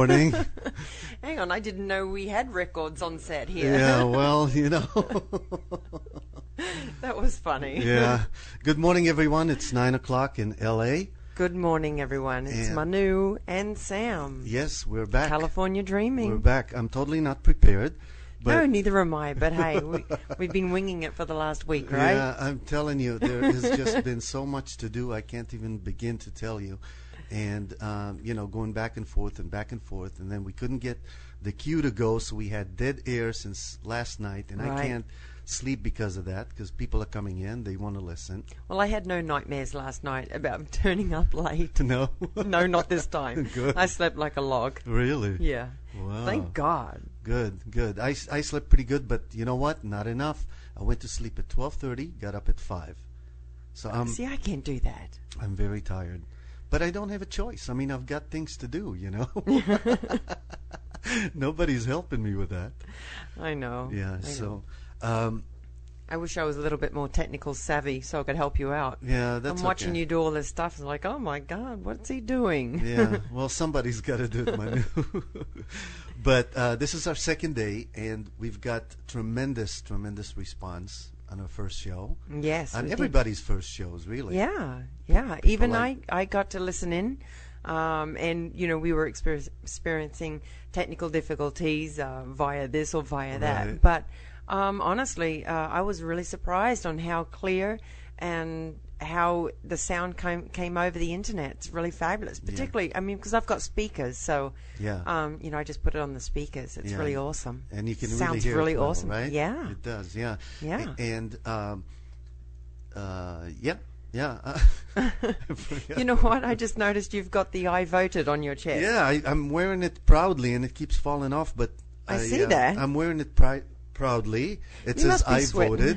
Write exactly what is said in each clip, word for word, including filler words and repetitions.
morning. Hang on, I didn't know we had records on set here. Yeah, well, you know. That was funny. Yeah. Good morning, everyone. It's nine o'clock in L A. Good morning, everyone. It's And- Manu and Sam. Yes, we're back. California Dreaming. We're back. I'm totally not prepared. But No, neither am I. But hey, we, we've been winging it for the last week, right? Yeah, I'm telling you, there has just been so much to do. I can't even begin to tell you. And, um, you know, going back and forth and back and forth. And then we couldn't get the queue to go, so we had dead air since last night. And I Right. can't sleep because of that, because people are coming in. They want to listen. Well, I had no nightmares last night about turning up late. No? No, not this time. Good. I slept like a log. Really? Yeah. Wow. Thank God. Good, good. I, s- I slept pretty good, but you know what? Not enough. I went to sleep at twelve thirty, got up at five. So I'm, See, I can't do that. I'm very tired. But I don't have a choice. I mean, I've got things to do, you know? Nobody's helping me with that. I know. Yeah, I know. so, um, I wish I was a little bit more technical savvy so I could help you out. yeah, that's I'm watching okay. you do all this stuff. It's like, oh my God, what's he doing? Yeah, well, somebody's got to do it, Manu. But uh, this is our second day, and we've got tremendous, tremendous response on our first show. Yes. On we did. everybody's first shows, really. Yeah, yeah. Even like- I, I got to listen in. Um, and, you know, we were exper- experiencing technical difficulties uh, via this or via that. Right. But um, honestly, uh, I was really surprised on how clear and how the sound came, came over the internet. It's really fabulous. Particularly, I mean, because I've got speakers. So, Yeah. um, you know, I just put it on the speakers. It's Yeah. really awesome. And you can really Sounds hear really it well, awesome. right? Yeah. It does, yeah. Yeah. A- And, um, uh, yeah, yeah. I forgot. You know what? I just noticed you've got the I voted on your chest. Yeah, I, I'm wearing it proudly, and it keeps falling off. But I see uh, that. I'm wearing it pri- proudly. It You says must be I sweating. voted.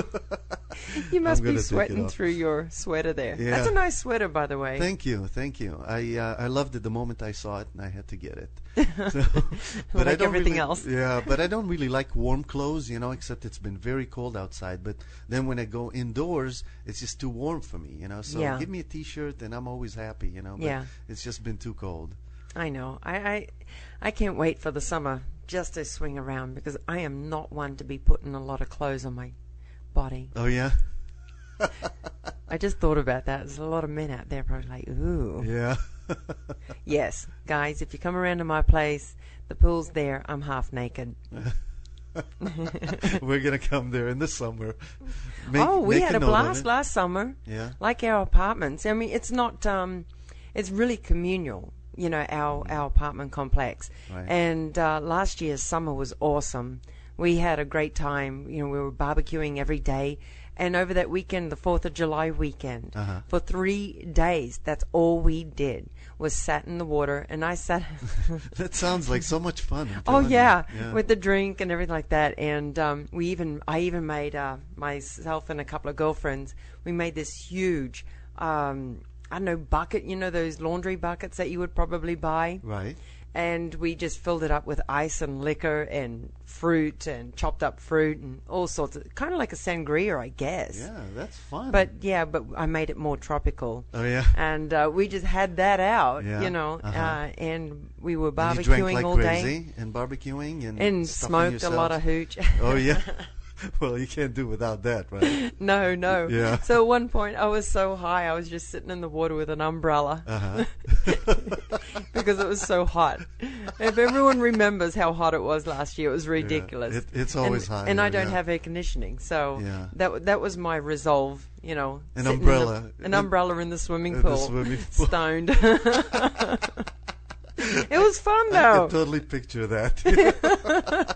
You must I'm be gonna take it sweating off. through your sweater there. Yeah. That's a nice sweater, by the way. Thank you, thank you. I uh, I loved it the moment I saw it, and I had to get it. So, Like I don't everything really- else. Yeah, but I don't really like warm clothes, you know. Except it's been very cold outside. But then when I go indoors, it's just too warm for me, you know. So Yeah. give me a T-shirt, and I'm always happy, you know. But Yeah. it's just been too cold. I know. I, I I can't wait for the summer just to swing around because I am not one to be putting a lot of clothes on my body. Oh yeah, I just thought about that. There's a lot of men out there probably like, ooh. yeah. Yes, guys, if you come around to my place, the pool's there. I'm half naked. We're gonna come there in the summer. Make, oh, we make had a note of blast it. last summer. Yeah. Like our apartments. I mean, it's not. Um, it's really communal. You know, our our apartment complex. Right. And uh, last year's summer was awesome. We had a great time. You know, we were barbecuing every day. And over that weekend, the Fourth of July weekend, Uh-huh. for three days, that's all we did was sat in the water. And I sat. That sounds like so much fun. I'm Oh telling you. yeah, yeah. with the drink and everything like that. And um, we even, I even made uh, myself and a couple of girlfriends. We made this huge, um, I don't know, bucket. You know those laundry buckets that you would probably buy. Right. And we just filled it up with ice and liquor and fruit and chopped up fruit and all sorts of, kind of like a sangria, I guess. Yeah, that's fun. But yeah, but I made it more tropical. oh yeah. And uh, we just had that out, Yeah, you know, uh-huh. uh, and we were And you drank barbecuing like all crazy day. and barbecuing and And stuffing smoked a lot of yourselves? hooch. Oh yeah. Well, you can't do without that, right? No, no. Yeah. So at one point I was so high I was just sitting in the water with an umbrella Uh huh. because it was so hot. If everyone remembers how hot it was last year, it was ridiculous. It, it's always and, hot. And I here, don't yeah. have air conditioning, so Yeah. that that was my resolve, you know. An sitting in the- umbrella. an In- umbrella in the swimming in the pool. swimming pool. Stoned. It was fun I though. can totally picture that.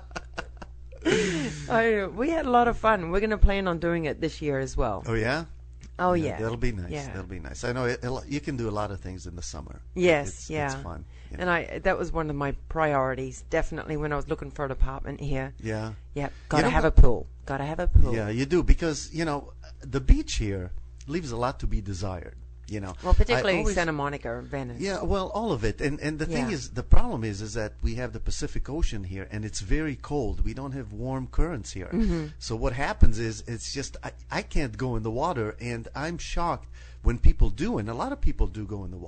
I, we had a lot of fun. We're going to plan on doing it this year as well. oh yeah. Oh yeah. That'll be nice. Yeah. That'll be nice. I know it, a lot- you can do a lot of things in the summer. Yes, It's, yeah. It's fun. Yeah. And I that was one of my priorities, definitely when I was looking for an apartment here. yeah. Yep, got to know have what- a pool. Got to have a pool. Yeah, you do, because you know the beach here leaves a lot to be desired. You know, Well, particularly I always- Santa Monica or Venice. Yeah, well, all of it, and and the thing Yeah. is, the problem is, is that we have the Pacific Ocean here, and it's very cold. We don't have warm currents here. Mm-hmm. So what happens is, it's just I, I can't go in the water, and I'm shocked when people do, and a lot of people do go in the water.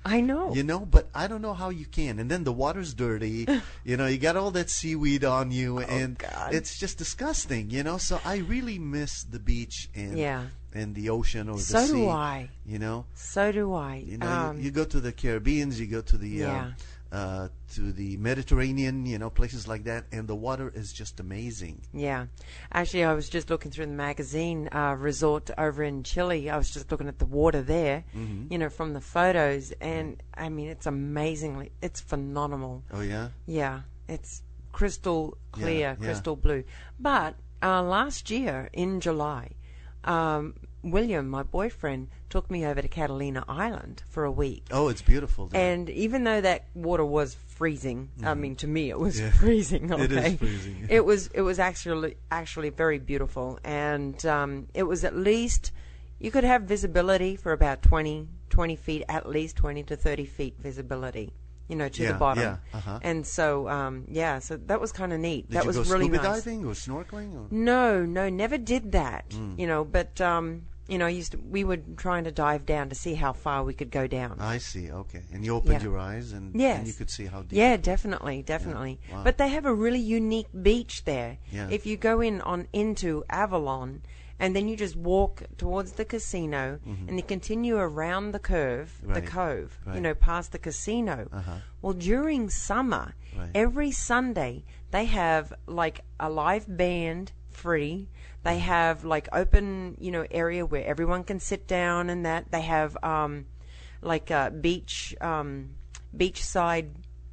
I know. You know, but I don't know how you can. And then the water's dirty. You know, you got all that seaweed on you, and God. it's just disgusting. You know, so I really miss the beach and Yeah. and the ocean or the So sea. do I. You know, So do I. you know, Um, you, you go to the Caribbeans, you go to the Yeah. um, uh, to the Mediterranean, you know, places like that, and the water is just amazing. Yeah. Actually, I was just looking through the magazine uh, resort over in Chile. I was just looking at the water there, Mm-hmm. you know, from the photos. And, I mean, it's amazingly, it's phenomenal. Oh yeah, Yeah. It's crystal clear, Yeah, yeah. crystal blue. But uh, last year in July, um, William, my boyfriend, took me over to Catalina Island for a week. oh, it's beautiful there. And even though that water was freezing, I mean, to me it was Yeah. freezing. Okay? It is freezing. It was it was actually actually very beautiful, and um, it was at least you could have visibility for about twenty, twenty feet, at least twenty to thirty feet visibility. You know, to Yeah, the bottom. yeah, uh-huh. And so, um, yeah, so that was kind of neat. Did that you was go really scuba nice. diving or snorkeling? Or? No, no, never did that. Mm. You know, but um, you know, I used to, we were trying to dive down to see how far we could go down. I see. Okay, and you opened Yeah. your eyes, and, Yes. and you could see how deep. Yeah, it was. definitely, definitely. Wow. But they have a really unique beach there. Yeah. If you go in on into Avalon, and then you just walk towards the casino, and you continue around the curve, the Mm-hmm. Right. cove, you Right. know, past the casino. Uh-huh. Well, during summer, Right. every Sunday they have like a live band free. They have like open, you know, area where everyone can sit down and that. They have um, like a beach, um, beachside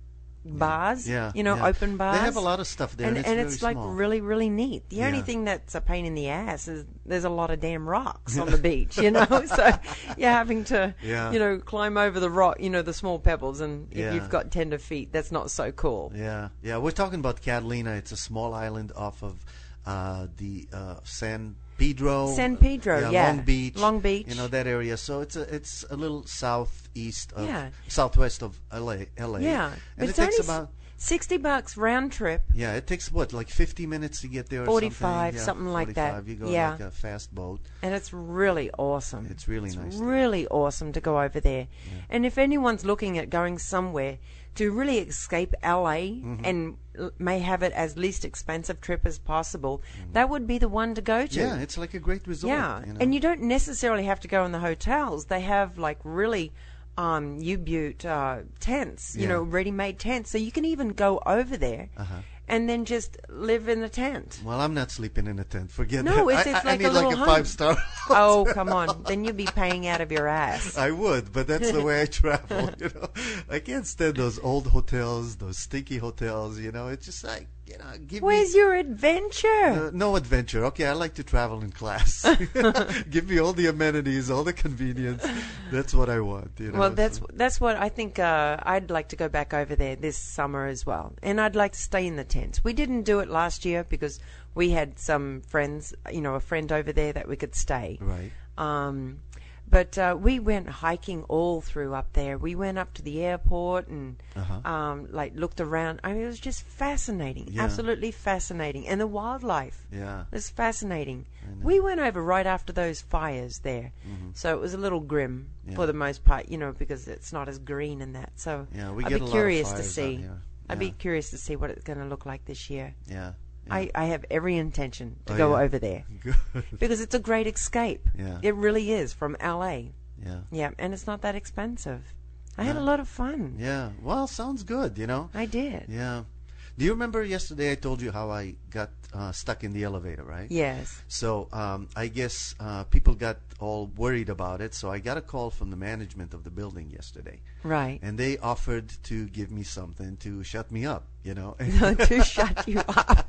bars, Yeah, you know, yeah. open bars. They have a lot of stuff there, and, and it's and very it's like small. really, really neat. The only Yeah. thing that's a pain in the ass is there's a lot of damn rocks on the beach, you know. So you're having to, Yeah. you know, climb over the rock, you know, the small pebbles, and if Yeah. you've got tender feet, that's not so cool. Yeah, yeah. We're talking about Catalina. It's a small island off of uh, the uh, San Pedro. San Pedro, yeah, yeah. Long Beach. Long Beach. You know that area. So it's a it's a little southeast of Yeah. southwest of L A. L A. Yeah, and it's it takes only s- about sixty bucks round trip. yeah. It takes what like fifty minutes to get there. Or forty-five, something, yeah, something like that. forty-five. You go Yeah. like a fast boat. And it's really awesome. It's really nice there. really awesome to go over there. And if anyone's looking at going somewhere to really escape L A Mm-hmm. and l- may have it as least expensive trip as possible, that would be the one to go to. Mm-hmm. Yeah, it's like a great resort. Yeah, you know? and you don't necessarily have to go in the hotels. They have like really um, U-Butte uh, tents, you Yeah. know, ready-made tents. So you can even go over there Uh-huh. and then just live in a tent. Well, I'm not sleeping in a tent. Forget No, that. it's- I, it's I, like I a need like little a home. five star. Oh, come on. Then you'd be paying out of your ass. I would, but that's the way I travel. You know, I can't stand those old hotels, those stinky hotels. You know, it's just like you know, give Where's me your adventure? uh, no adventure. Okay, I like to travel in class. Give me all the amenities, all the convenience. That's what I want. You know, Well, that's so- that's what I think. Uh, I'd like to go back over there this summer as well, and I'd like to stay in the tents. We didn't do it last year because we had some friends, you know, a friend over there that we could stay. right. Um, but uh, we went hiking all through up there. We went up to the airport and Uh-huh. um, like looked around. I mean, it was just fascinating, Yeah. absolutely fascinating, and the wildlife. Yeah. It's fascinating. I know. We went over right after those fires there, Mhm. so it was a little grim Yeah. for the most part, you know, because it's not as green and that. So Yeah, we I'd get be a curious lot of to fires out see. here. I'd Yeah. be curious to see what it's going to look like this year. Yeah. yeah. I, I have every intention to Oh, go yeah. over there Good. because it's a great escape. Yeah. It really is from L A. Yeah. Yeah, and it's not that expensive. I had a Yeah. lot of fun. Yeah. Well, sounds good. You know. I did. Yeah. Do you remember yesterday I told you how I got uh, stuck in the elevator, right? Yes. So um, I guess uh, people got all worried about it. So I got a call from the management of the building yesterday, Right. and they offered to give me something to shut me up. You know. To shut you up.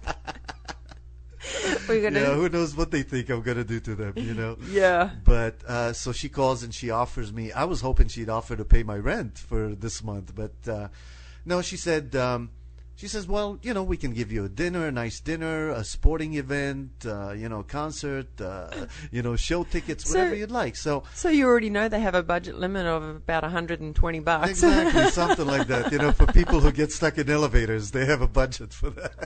We're gonna. Yeah. Who knows what they think I'm gonna do to them? You know. Yeah. But uh, so she calls and she offers me. I was hoping she'd offer to pay my rent for this month, but uh, no. She said. Um, She says, well, you know, we can give you a dinner, a nice dinner, a sporting event, uh, you know, concert, uh, you know, show tickets, So- whatever you'd like. So, So you already know they have a budget limit of about one hundred twenty bucks. exactly, something like that. You know, for people who get stuck in elevators, they have a budget for that.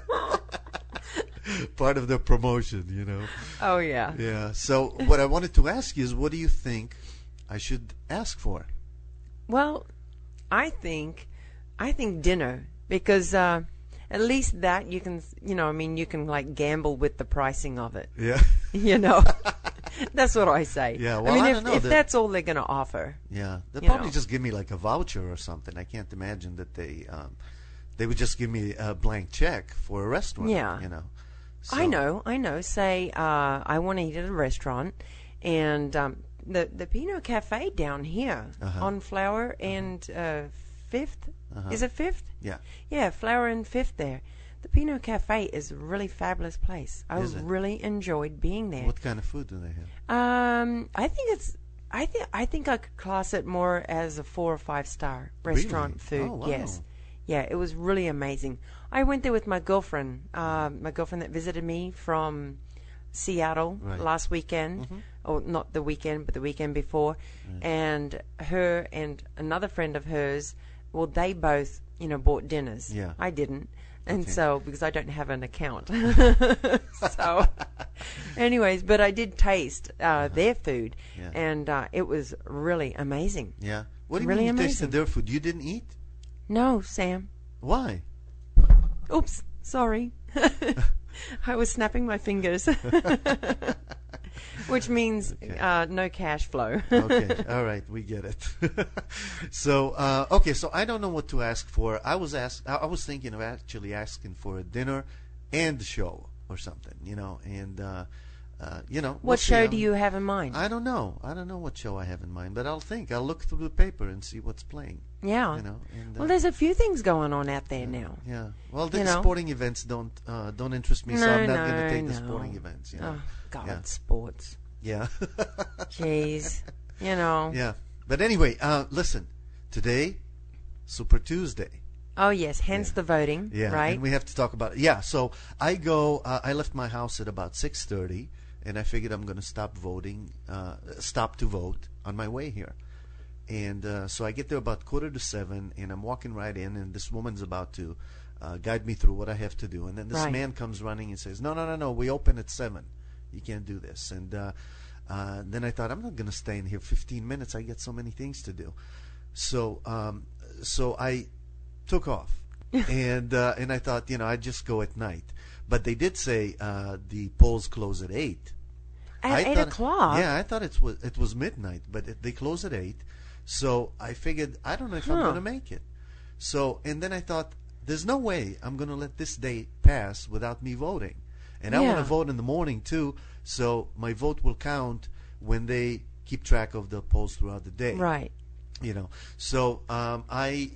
Part of the promotion, you know. Oh yeah. Yeah. So what I wanted to ask you is, what do you think I should ask for? Well, I think, I think dinner, because uh, at least that you can, you know, I mean, you can like gamble with the pricing of it. Yeah. You know, that's what I say. Yeah, well, I mean, I if, don't know if that- that's all they're going to offer. Yeah, they'll You probably know. just give me like a voucher or something. I can't imagine that they um, they would just give me a blank check for a restaurant. Yeah. you know. I So- know, I know. Say, uh, I want to eat at a restaurant, and um, the the Pinot Cafe down here Uh-huh. on Flower and uh, Fifth. Uh-huh. Is it Fifth? Yeah. Yeah, Flower and Fifth there. The Pinot Cafe is a really fabulous place. I Is it? really enjoyed being there. What kind of food do they have? Um, I think it's. I think I think I could class it more as a four or five star restaurant Really? food. Oh, wow. Yes, yeah, it was really amazing. I went there with my girlfriend, uh, my girlfriend that visited me from Seattle Right. last weekend, or not the weekend, but the weekend before, and her and another friend of hers. Well, they both, you know, bought dinners. Yeah. I didn't. And Okay. so, because I don't have an account. So, anyways, but I did taste uh, their food, Yeah. and uh, it was really amazing. Yeah. What do you Really mean you amazing. tasted their food? You didn't eat? No, Sam. Why? Oops, sorry. I was snapping my fingers. Which means Okay. uh, no cash flow. Okay, all right, we get it. So, uh, okay, so I don't know what to ask for. I was ask, I I was thinking of actually asking for a dinner and a show or something, you know, and uh, uh, you know. we'll What see. show I'll- do you have in mind? I don't know. I don't know what show I have in mind, but I'll think. I'll look through the paper and see what's playing. yeah. You know. And, uh, Well, there's a few things going on out there now. yeah. Well, the you know. sporting events don't uh, don't interest me, so No, I'm not going to no, take the no. sporting events. You know. Oh, God, Yeah. sports. Yeah. Jeez. You know. Yeah. But anyway, uh, listen. Today, Super Tuesday. Oh, yes, hence Yeah. the voting, Yeah, right? and we have to talk about it. Yeah, so I go. Uh, I left my house at about six thirty, and I figured I'm going to stop voting, uh, stop to vote on my way here. And uh, so I get there about quarter to seven, and I'm walking right in, and this woman's about to uh, guide me through what I have to do. And then this Right. man comes running and says, "No, no, no, no, we open at seven. You can't do this." And uh, uh, then I thought, I'm not going to stay in here fifteen minutes. I get so many things to do. So, um, so I took off, and uh, and I thought, you know, I'd just go at night. But they did say uh, the polls close at eight. At I eight thought- o'clock? Yeah, I thought it was it was midnight, but it, they close at eight. So I figured I don't know if I'm Huh. going to make it. So and then I thought, there's no way I'm going to let this day pass without me voting, and I want Yeah. to vote in the morning too. So my vote will count when they keep track of the polls throughout the day. Right. You know. So um, I.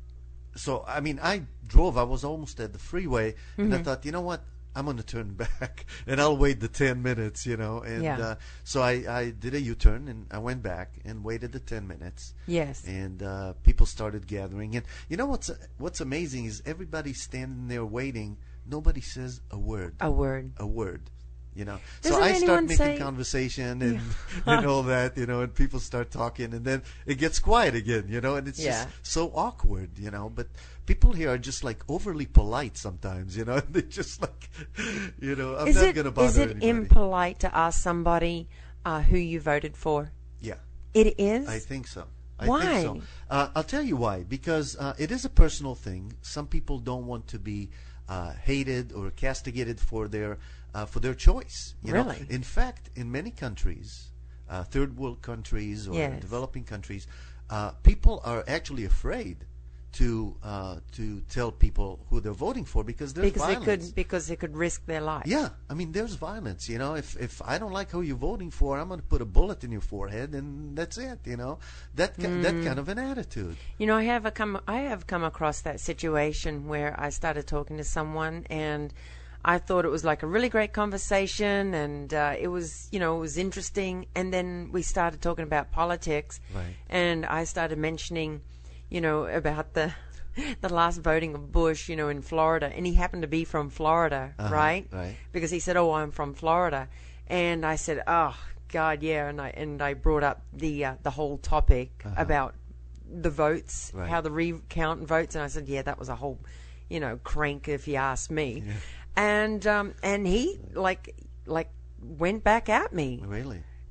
So I mean, I drove. I was almost at the freeway, and Mm-hmm. I thought, you know what? I'm going to turn back, and I'll wait the ten minutes. You know, and Yeah. uh, so I, I did a U-turn, and I went back and waited the ten minutes, Yes. and uh, people started gathering. And you know what's what's amazing is everybody's standing there waiting. Nobody says a word. A word. A word. You know, Doesn't so I start anyone making say- conversation and and all that, you know, and people start talking, and then it gets quiet again, you know, and it's Yeah. just so awkward, you know. But people here are just like overly polite sometimes, you know. And they just like, you know, I'm Is not it going to bother is it anybody. impolite to ask somebody uh, who you voted for? Yeah, It is. I think so. I Why? think so. Uh, I'll tell you why. Because uh, it is a personal thing. Some people don't want to be uh, hated or castigated for their uh, for their choice. You know? Really? In fact, in many countries, uh, third world countries or Yes. developing countries, uh, people are actually afraid to uh, to tell people who they're voting for because there's because they violence. could because they could risk their life. Yeah, I mean, there's violence. You know, if if I don't like who you're voting for, I'm going to put a bullet in your forehead, and that's it. You know, that ki- Mm. that kind of an attitude. You know, I have a come I have come across that situation where I started talking to someone and I thought it was like a really great conversation and uh, it was, you know, it was interesting. And then we started talking about politics, Right. and I started mentioning, you know, about the the last voting of Bush, you know, in Florida, and he happened to be from Florida, Uh-huh, right? right. Because he said, "Oh, I'm from Florida," and I said, "Oh, God, yeah," and I and I brought up the uh, the whole topic about the votes, Right. how the recount votes, and I said, "Yeah, that was a whole, you know, crank if you ask me," and um, and he like like went back at me. Really?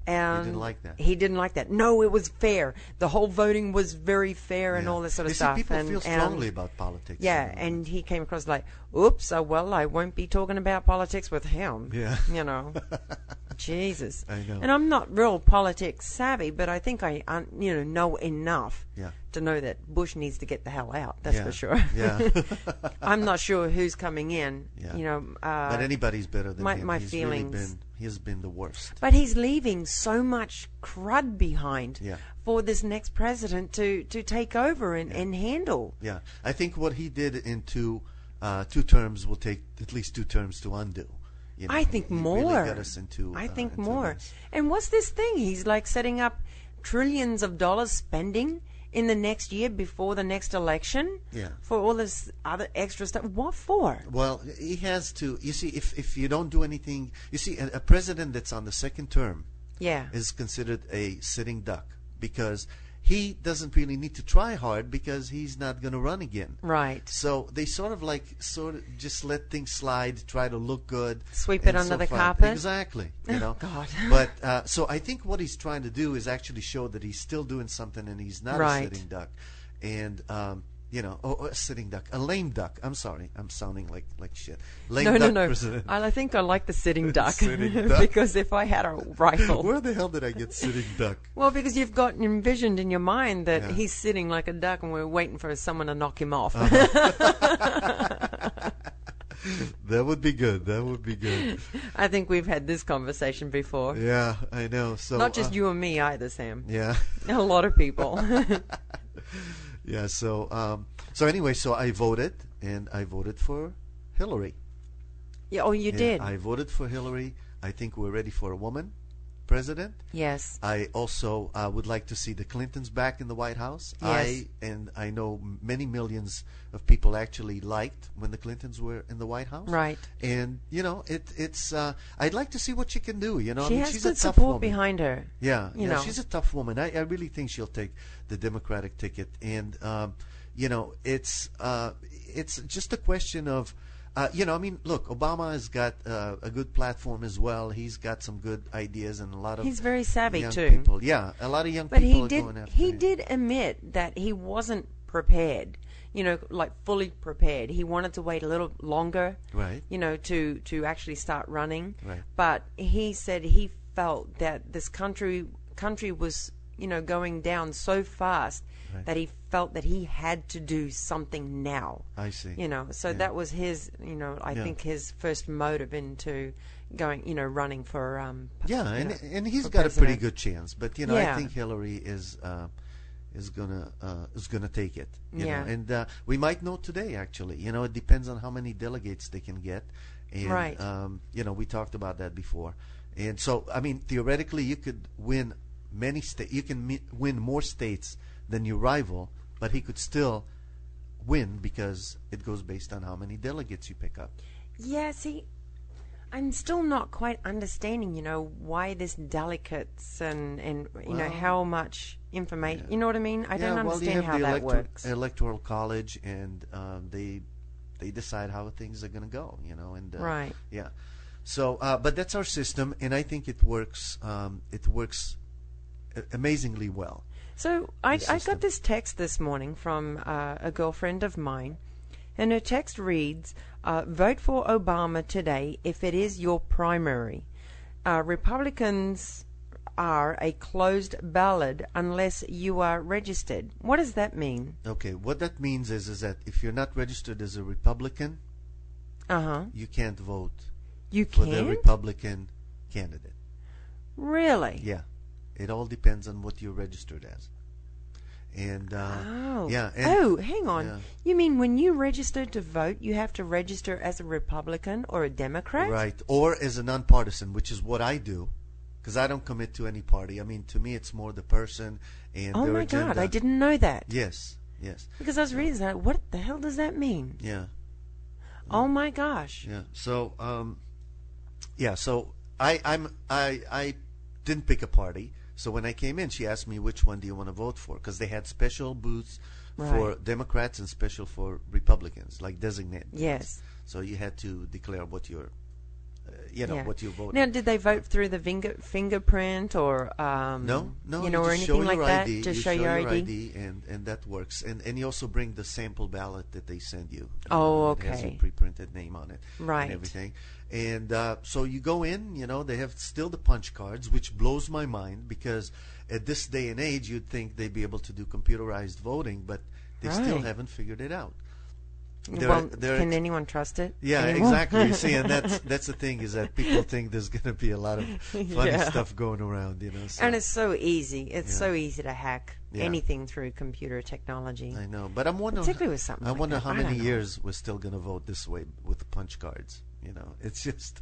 And he didn't like that. He didn't like that. No, it was fair. The whole voting was very fair and Yeah. all this sort of you stuff. See, people and, feel and- strongly about politics. Yeah, you know. and he came across like, oops, oh, well, I won't be talking about politics with him. Yeah. You know. Jesus. I know. And I'm not real politics savvy, but I think I, uh, you know, know enough Yeah. to know that Bush needs to get the hell out. That's Yeah. for sure. Yeah. I'm not sure who's coming in. Yeah. You know. Uh, But anybody's better than my- him. my he's feelings. Really been, he's been the worst. But he's leaving so much crud behind Yeah. for this next president to, to take over and, and handle. Yeah. I think what he did in two, uh, two terms will take at least two terms to undo. You know, I think he, he more. Really got us into, I uh, think into more. this. And what's this thing? He's like setting up trillions of dollars spending in the next year before the next election Yeah. for all this other extra stuff. What for? Well, he has to. You see, if if you don't do anything, you see, a, a president that's on the second term Yeah. is considered a sitting duck because he doesn't really need to try hard because he's not going to run again. Right. So they sort of like sort of just let things slide, try to look good, Sweep it and under so the far. carpet? Exactly. You know. God. But uh, so I think what he's trying to do is actually show that he's still doing something and he's not Right. a sitting duck, and um, you know, oh, a sitting duck, a lame duck. I'm sorry, I'm sounding like like shit. Lame No, no, duck no. president. I I think I like the sitting duck Sitting duck. because if I had a rifle. Where the hell did I get sitting duck? Well, because you've got envisioned in your mind that Yeah. he's sitting like a duck and we're waiting for someone to knock him off. That would be good. That would be good. I think we've had this conversation before. Yeah, I know. So Not just uh, you and me either, Sam. Yeah. A lot of people. Yeah, so um, so anyway, so I voted, and I voted for Hillary. Yeah, oh, you Yeah, did? I voted for Hillary. I think we're ready for a woman president. Yes. I also uh, would like to see the Clintons back in the White House. Yes. I and I know many millions of people actually liked when the Clintons were in the White House. Right. And you know, it it's. Uh, I'd like to see what she can do. You know, She I mean, has she's good a tough support woman. behind her. Yeah, you yeah, know. she's a tough woman. I, I really think she'll take the Democratic ticket, and um, you know, it's uh, it's just a question of, uh, you know, I mean, look, Obama has got uh, a good platform as well. He's got some good ideas and a lot of He's very savvy young too. people. Yeah, a lot of young But people he are did going after he him. did admit that he wasn't prepared. You know, like fully prepared. He wanted to wait a little longer. Right. You know, to to actually start running. Right. But he said he felt that this country country was, you know, going down so fast Right. that he felt that he had to do something now. I see. You know, so Yeah. that was his, you know, I Yeah. think his first motive into going, you know, running for um p- Yeah, you and know, and he's for got a pretty president. good chance. But you know, Yeah. I think Hillary is uh, is gonna uh, is gonna take it. You Yeah. know? And uh, we might know today. Actually, you know, it depends on how many delegates they can get. And, Right. Um, you know, we talked about that before. And so, I mean, theoretically, you could win many states. You can mi- win more states than your rival, but he could still win because it goes based on how many delegates you pick up. Yeah, see, I'm still not quite understanding, you know, why this delegates and, and you know, Well, how much information, yeah. you know what I mean? I yeah, don't well, you understand have how the that elector- works. electoral college, and um, they they decide how things are going to go. You know, and uh, Right. yeah. So, uh, but that's our system, and I think it works. Um, it works a- amazingly well. So I, the I system. got this text this morning from uh, a girlfriend of mine, and her text reads, uh, vote for Obama today if it is your primary. Uh, Republicans are a closed ballot unless you are registered. What does that mean? Okay, what that means is is that if you're not registered as a Republican, Uh-huh. you can't vote You for the can't? Republican candidate. Really? Yeah, it all depends on what you're registered as. And uh, Oh. yeah, and, oh, hang on. yeah. You mean when you register to vote, you have to register as a Republican or a Democrat? Right, or as a nonpartisan, which is what I do, because I don't commit to any party. I mean, to me, it's more the person and Oh their my agenda. God, I didn't know that. Yes, yes, Because I was reading that. What the hell does that mean? yeah, Oh my gosh. yeah. So, um, yeah. So I, I'm, I, I didn't pick a party. So when I came in, she asked me which one do you want to vote for, because they had special booths for Right. Democrats and special for Republicans, like designated. Yes. So you had to declare what your uh, you know Yeah. what you voted. Now, did they vote through the finger, fingerprint or um, No, no, you know, or just show anything like your that? I D. Just you show, your I D. and and that works. And and you also bring the sample ballot that they send you. you Oh, know, It has your okay. pre-printed name on it, Right. and everything. And uh, so you go in. You know, they have still the punch cards, which blows my mind because at this day and age, you'd think they'd be able to do computerized voting, but they still Right. haven't figured it out. They're- Well, they're can ex- anyone trust it? Yeah, anymore? exactly. You see, and that's that's the thing is that people think there's going to be a lot of funny Yeah. stuff going around, you know. So. And it's so easy. It's Yeah. so easy to hack Yeah. anything through computer technology. I know, but I'm wondering. Particularly with something I like wonder that. how I many don't know. years we're still going to vote this way with the punch cards. You know, it's just,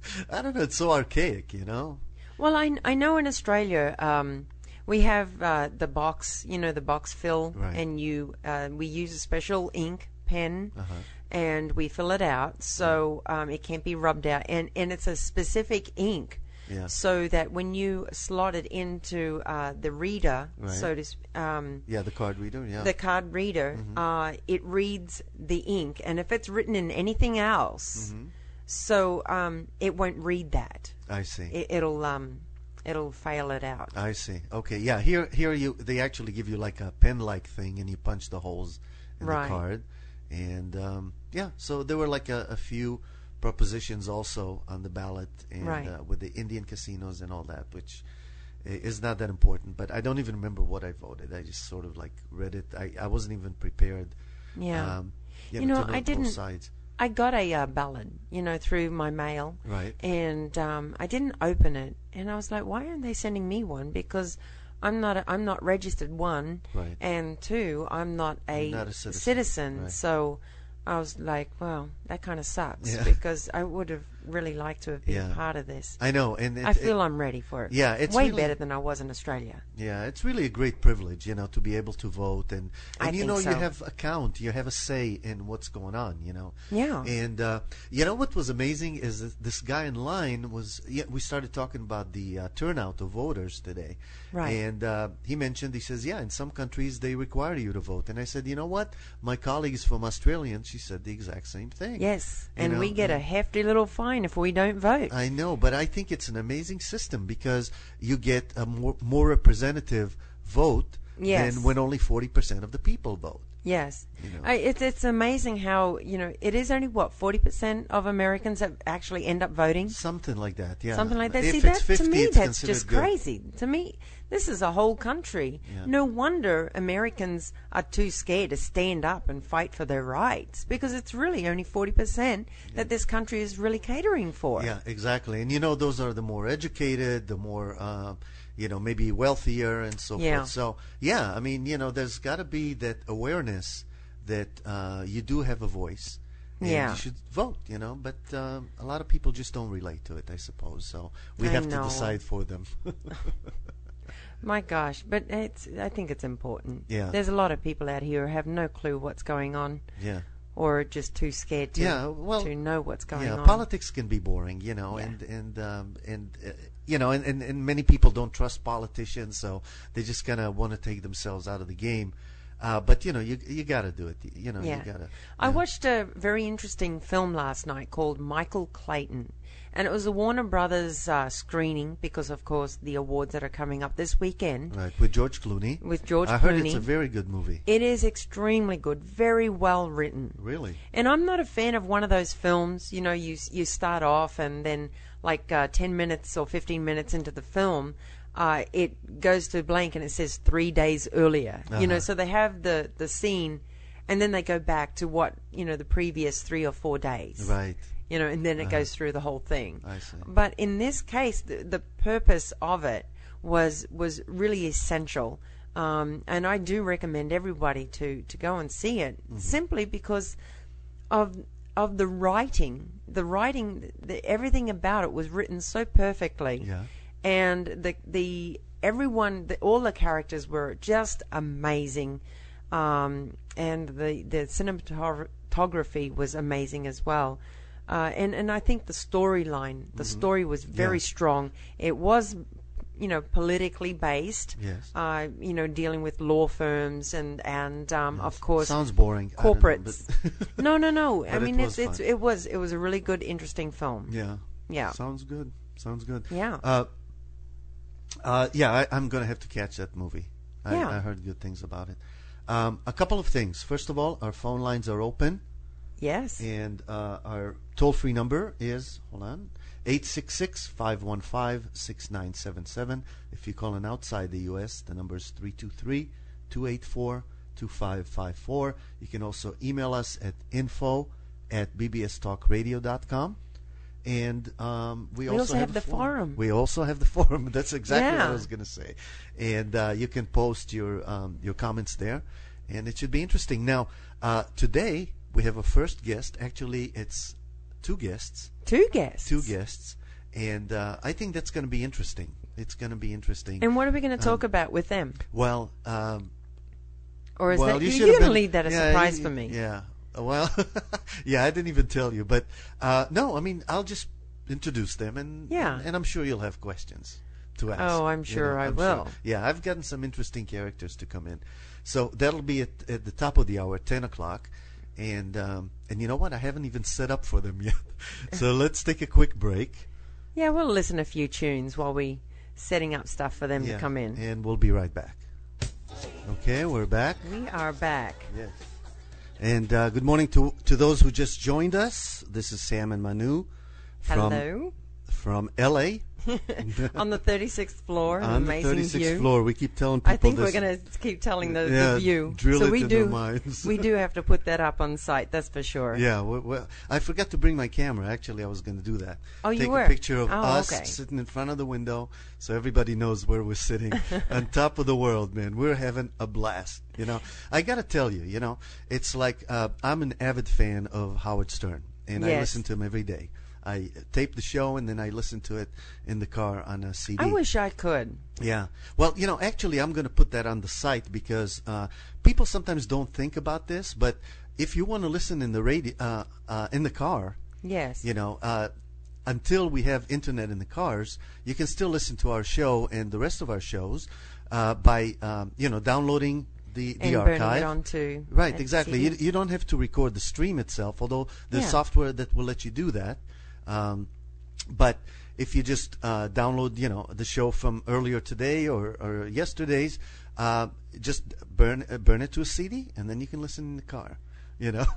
I don't know. It's so archaic, you know. Well, I, I know in Australia um, we have uh, the box, you know, the box fill, Right. and you uh, we use a special ink pen, Uh-huh. and we fill it out so um, it can't be rubbed out, and and it's a specific ink. Yeah. So that when you slot it into uh, the reader, Right. so to sp- um, Yeah, the card reader. Yeah. the card reader, Mm-hmm. uh, it reads the ink, and if it's written in anything else, Mm-hmm. so um, it won't read that. I see. It, it'll um, it'll fail it out. I see. Okay. Yeah. Here, here you they actually give you like a pen-like thing, and you punch the holes in Right. the card, and um, yeah. So there were like a, a few propositions also on the ballot, and Right. uh, with the Indian casinos and all that, which i- is not that important. But I don't even remember what I voted. I just sort of like read it. I, I wasn't even prepared. Yeah. Um, You to know, know I both didn't- sides. I got a uh, ballot, you know, through my mail, Right. and um, I didn't open it, and I was like, why aren't they sending me one? Because I'm not a, I'm not registered, one, Right. and two, I'm not a, Not a citizen. citizen. Right. So I was like, well, that kind of sucks Yeah. because I would have really liked to have been Yeah. part of this. I know, and it, I feel it- I'm ready for it. Yeah, it's way really- better than I was in Australia. Yeah, it's really a great privilege, you know, to be able to vote, and and I you think know, you so. have a count, you have a say in what's going on, you know. Yeah. And uh, you know what was amazing is that this guy in line was. Yeah, we started talking about the uh, turnout of voters today, Right. And uh, he mentioned, he says, yeah, in some countries they require you to vote, and I said, you know what, my colleague is from Australia, and she said the exact same thing. Yes, You and know, we get a and- hefty little fine if we don't vote. I know, but I think it's an amazing system because you get a more, more representative vote Yes. than when only forty percent of the people vote. Yes, You know. I, it's it's amazing how you know it is only what forty percent of Americans that actually end up voting, Something like that, yeah. something like that. If See, it's that fifty, to me it's that's considered just good. crazy. To me, this is a whole country. Yeah. No wonder Americans are too scared to stand up and fight for their rights because it's really only forty percent that this country is really catering for. Yeah, exactly. And you know, those are the more educated, the more, uh, you know, maybe wealthier and so Yeah. forth. So, yeah, I mean, you know, there's got to be that awareness that uh, you do have a voice. And Yeah. you should vote, you know, but um, a lot of people just don't relate to it, I suppose. So we I have know. to decide for them. My gosh, but it's I think it's important. Yeah. There's a lot of people out here who have no clue what's going on yeah. or just too scared to, Yeah, well, to know what's going yeah, on. politics can be boring, you know, Yeah. and and um, and uh, you know, and, and, and many people don't trust politicians, so they just kind of want to take themselves out of the game. Uh, but you know, you you got to do it. You know, Yeah. you got to. I watched a very interesting film last night called Michael Clayton. And it was a Warner Brothers uh, screening because, of course, the awards that are coming up this weekend Right, with George Clooney. with George I Clooney. heard it's a very good movie. It is extremely good, very well written. Really? And I'm not a fan of one of those films, you know, you you start off and then like uh, ten minutes or fifteen minutes into the film, uh, it goes to blank and it says three days earlier. You know, Uh-huh. so they have the, the scene and then they go back to what, you know, the previous three or four days. Right. You know, and then it goes through the whole thing. I see. But in this case, the, the purpose of it was was really essential. Um, and I do recommend everybody to, to go and see it Mm-hmm. simply because of of the writing. The writing, the, everything about it was written so perfectly. Yeah. And the the everyone, the, all the characters were just amazing. Um, and the the cinematography was amazing as well. Uh, and, and I think the storyline, the story was very Yeah. strong. It was, you know, politically based. Yes. Uh, you know, dealing with law firms and and um, of course Sounds boring. I don't know, corporates. but- no, no, no. I But it mean, was it's, it's fun. it was it was a really good, interesting film. yeah. Yeah. Sounds good. Sounds good. Yeah. Uh, uh, yeah, I, I'm going to have to catch that movie. I, Yeah. I heard good things about it. Um, a couple of things. First of all, our phone lines are open. Yes. And uh, our toll-free number is, hold on, eight six six, five one five, six nine seven seven. If you're calling outside the U S, the number is three two three, two eight four, two five five four. You can also email us at info at b b s talk radio dot com. And um, we, We also, also have a the forum. We also have the forum. That's exactly what Yeah. I was going to say. And uh, you can post your um, your comments there, and it should be interesting. Now, uh, today we have a first guest. Actually, it's two guests. Two guests. Two guests. And uh, I think that's going to be interesting. It's going to be interesting. And what are we going to talk Um, about with them? Well, um, Or is well, that you you, should you're have going to been- leave that a yeah, surprise y- for me? Yeah. Well, yeah, I didn't even tell you, but uh, no, I mean, I'll just introduce them, and Yeah. and I'm sure you'll have questions to ask. Oh, I'm you sure I I'm will. Yeah, I've gotten some interesting characters to come in, so that'll be at, at the top of the hour, ten o'clock, and um, and you know what? I haven't even set up for them yet, so let's take a quick break. Yeah, we'll listen to a few tunes while we setting up stuff for them Yeah, to come in. and we'll be right back. Okay, we're back. We are back. Yes. And uh, good morning to to those who just joined us. This is Sam and Manu from Hello. from L A On the thirty-sixth floor, an on the amazing thirty-sixth view. floor. We keep telling people I think this. we're going to keep telling the, Yeah, the view. drill so it we in do. their minds. We do have to put that up on site. That's for sure. Yeah, well, well, I forgot to bring my camera. Actually, I was going to do that. Oh, you Take were? a picture of Oh, us okay. sitting in front of the window, so everybody knows where we're sitting on top of the world. Man, we're having a blast. You know, I got to tell you, you know, it's like uh, I'm an avid fan of Howard Stern, and I Yes. listen to him every day. I tape the show and then I listen to it in the car on a C D. I wish I could. Yeah. Well, you know, actually, I'm going to put that on the site because uh, people sometimes don't think about this. But if you want to listen in the radio, uh, uh, in the car, Yes. you know, uh, until we have internet in the cars, you can still listen to our show and the rest of our shows uh, by, um, you know, downloading the the and archive. burning it onto Right, a exactly. C You, D. you don't have to record the stream itself, although there's Yeah. software that will let you do that. Um, but if you just uh, download, you know, the show from earlier today or, or yesterday's, uh, just burn uh, burn it to a C D, and then you can listen in the car. You know,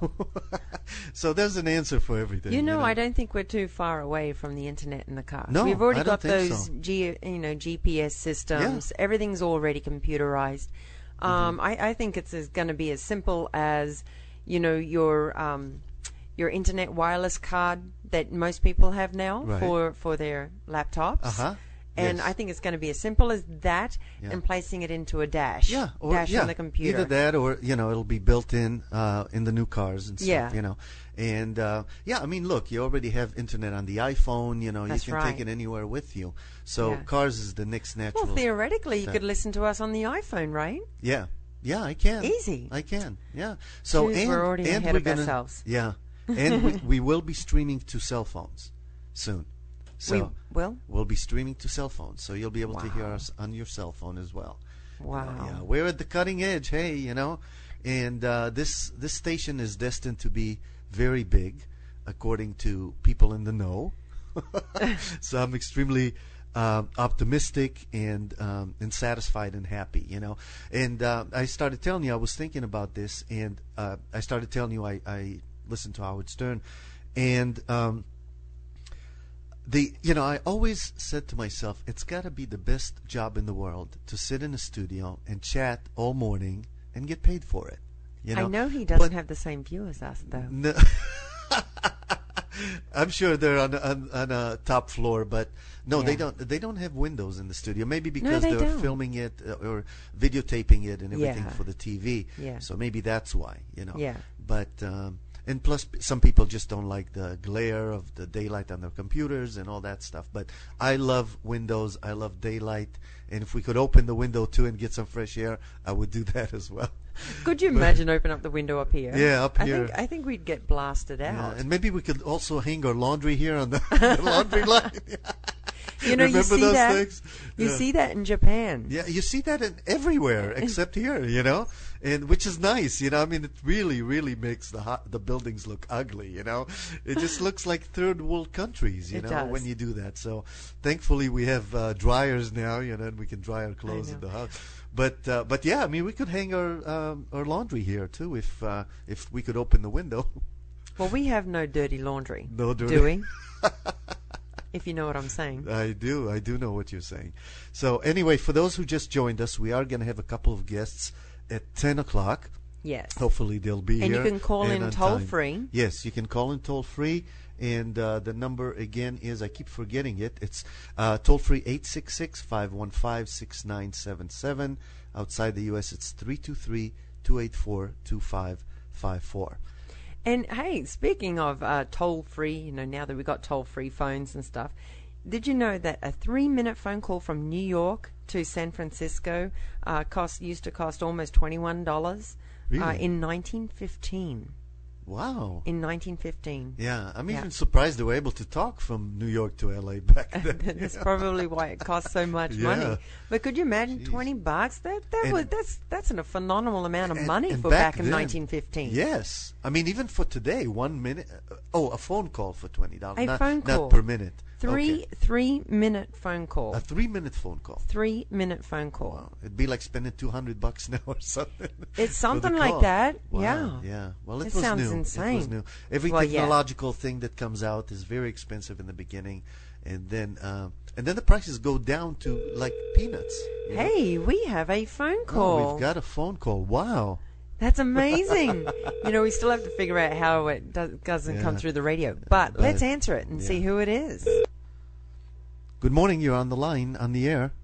so there's an answer for everything. You know, I don't think we're too far away from the internet in the car. No, we've already I don't got think those so. G, you know, G P S systems. Everything's already computerized. Um, Mm-hmm. I, I think it's going to be as simple as, you know, your um, your internet wireless card that most people have now Right. for for their laptops. Uh-huh. And Yes. I think it's going to be as simple as that, Yeah. and placing it into a dash. Yeah, or dash yeah, on the computer. either that or you know it'll be built in uh, in the new cars and stuff. Yeah. You know, and uh, yeah, I mean, look, you already have internet on the iPhone. You know, That's you can take right. it anywhere with you. So Yeah. cars is the next natural. Well, theoretically, you step. could listen to us on the iPhone, right? Yeah, yeah, I can. Easy. I can. Yeah. So Jeez, and we're already and ahead we're of gonna, ourselves. Yeah, and we, we will be streaming to cell phones soon. So we will. we'll be streaming to cell phones, so you'll be able to hear Wow. us on your cell phone as well. Wow. Uh, yeah, we're at the cutting edge. Hey, you know, and uh, this this station is destined to be very big, according to people in the know. So I'm extremely um, optimistic and um, and satisfied and happy. You know, and uh, I started telling you I was thinking about this, and uh, I started telling you I, I listened to Howard Stern, and. Um, The you know I always said to myself it's got to be the best job in the world to sit in a studio and chat all morning and get paid for it. You know? I know he doesn't But have the same view as us, though. no, I'm sure they're on, on on a top floor, but no, they Yeah. don't. They don't have windows in the studio. Maybe because they they're don't. filming it uh, or videotaping it and everything Yeah. for the T V. Yeah. So maybe that's why. You know. Yeah. But um, and plus, p- some people just don't like the glare of the daylight on their computers and all that stuff. But I love windows. I love daylight. And if we could open the window too and get some fresh air, I would do that as well. Could you imagine open up the window up here? Yeah, up I here. think I think we'd get blasted Yeah, out. and maybe we could also hang our laundry here on the, the laundry line. You know, you Remember see those that. things? You Yeah. see that in Japan. Yeah, you see that in everywhere except here, you know, and which is nice, you know. I mean, it really, really makes the ho- the buildings look ugly, you know. It just looks like third world countries, you It know, does. when you do that. So, thankfully, we have uh, dryers now, you know, and we can dry our clothes in know. the house. But uh, but yeah, I mean, we could hang our um, our laundry here too if uh, if we could open the window. Well, we have no dirty laundry, No dirty- do we? If you know what I'm saying. I do. I do know what you're saying. So anyway, for those who just joined us, we are going to have a couple of guests at ten o'clock. Yes. Hopefully they'll be And here. you can call and in on toll time. free. Yes, you can call in toll free. And uh, the number again is, I keep forgetting it, it's uh, toll free eight six six, five one five, six nine seven seven. Outside the U S, it's three two three, two eight four, two five five four. And hey, speaking of uh, toll free, you know, now that we've got toll free phones and stuff, did you know that a three minute phone call from New York to San Francisco uh, cost used to cost almost twenty-one dollars Really? uh, in nineteen fifteen? Wow. In nineteen fifteen. Yeah, I'm Yeah. even surprised they were able to talk from New York to L A back then. That's probably why it costs so much Yeah. money. But could you imagine Jeez. twenty bucks? That that And- was that's that's a phenomenal amount of And- money and for back back, in then- nineteen fifteen. Yes, I mean even for today, one minute. Uh, oh, a phone call for twenty dollars. A not, phone call. not per minute. Three Okay. three minute phone call. A three-minute phone call. Three minute phone call. Wow, it'd be like spending two hundred bucks now or something. It's for something the like call. that. Wow, Yeah. yeah. Well, it It was sounds new. It was insane. new. Every Well, yeah. technological thing that comes out is very expensive in the beginning, and then uh, and then the prices go down to like peanuts. you know? Hey, we have a phone Oh, call. we've got a phone call. Wow. That's amazing. You know, we still have to figure out how it does, doesn't come Yeah. through the radio. But, But, let's answer it and yeah. see who it is. Good morning. You're on the line, on the air.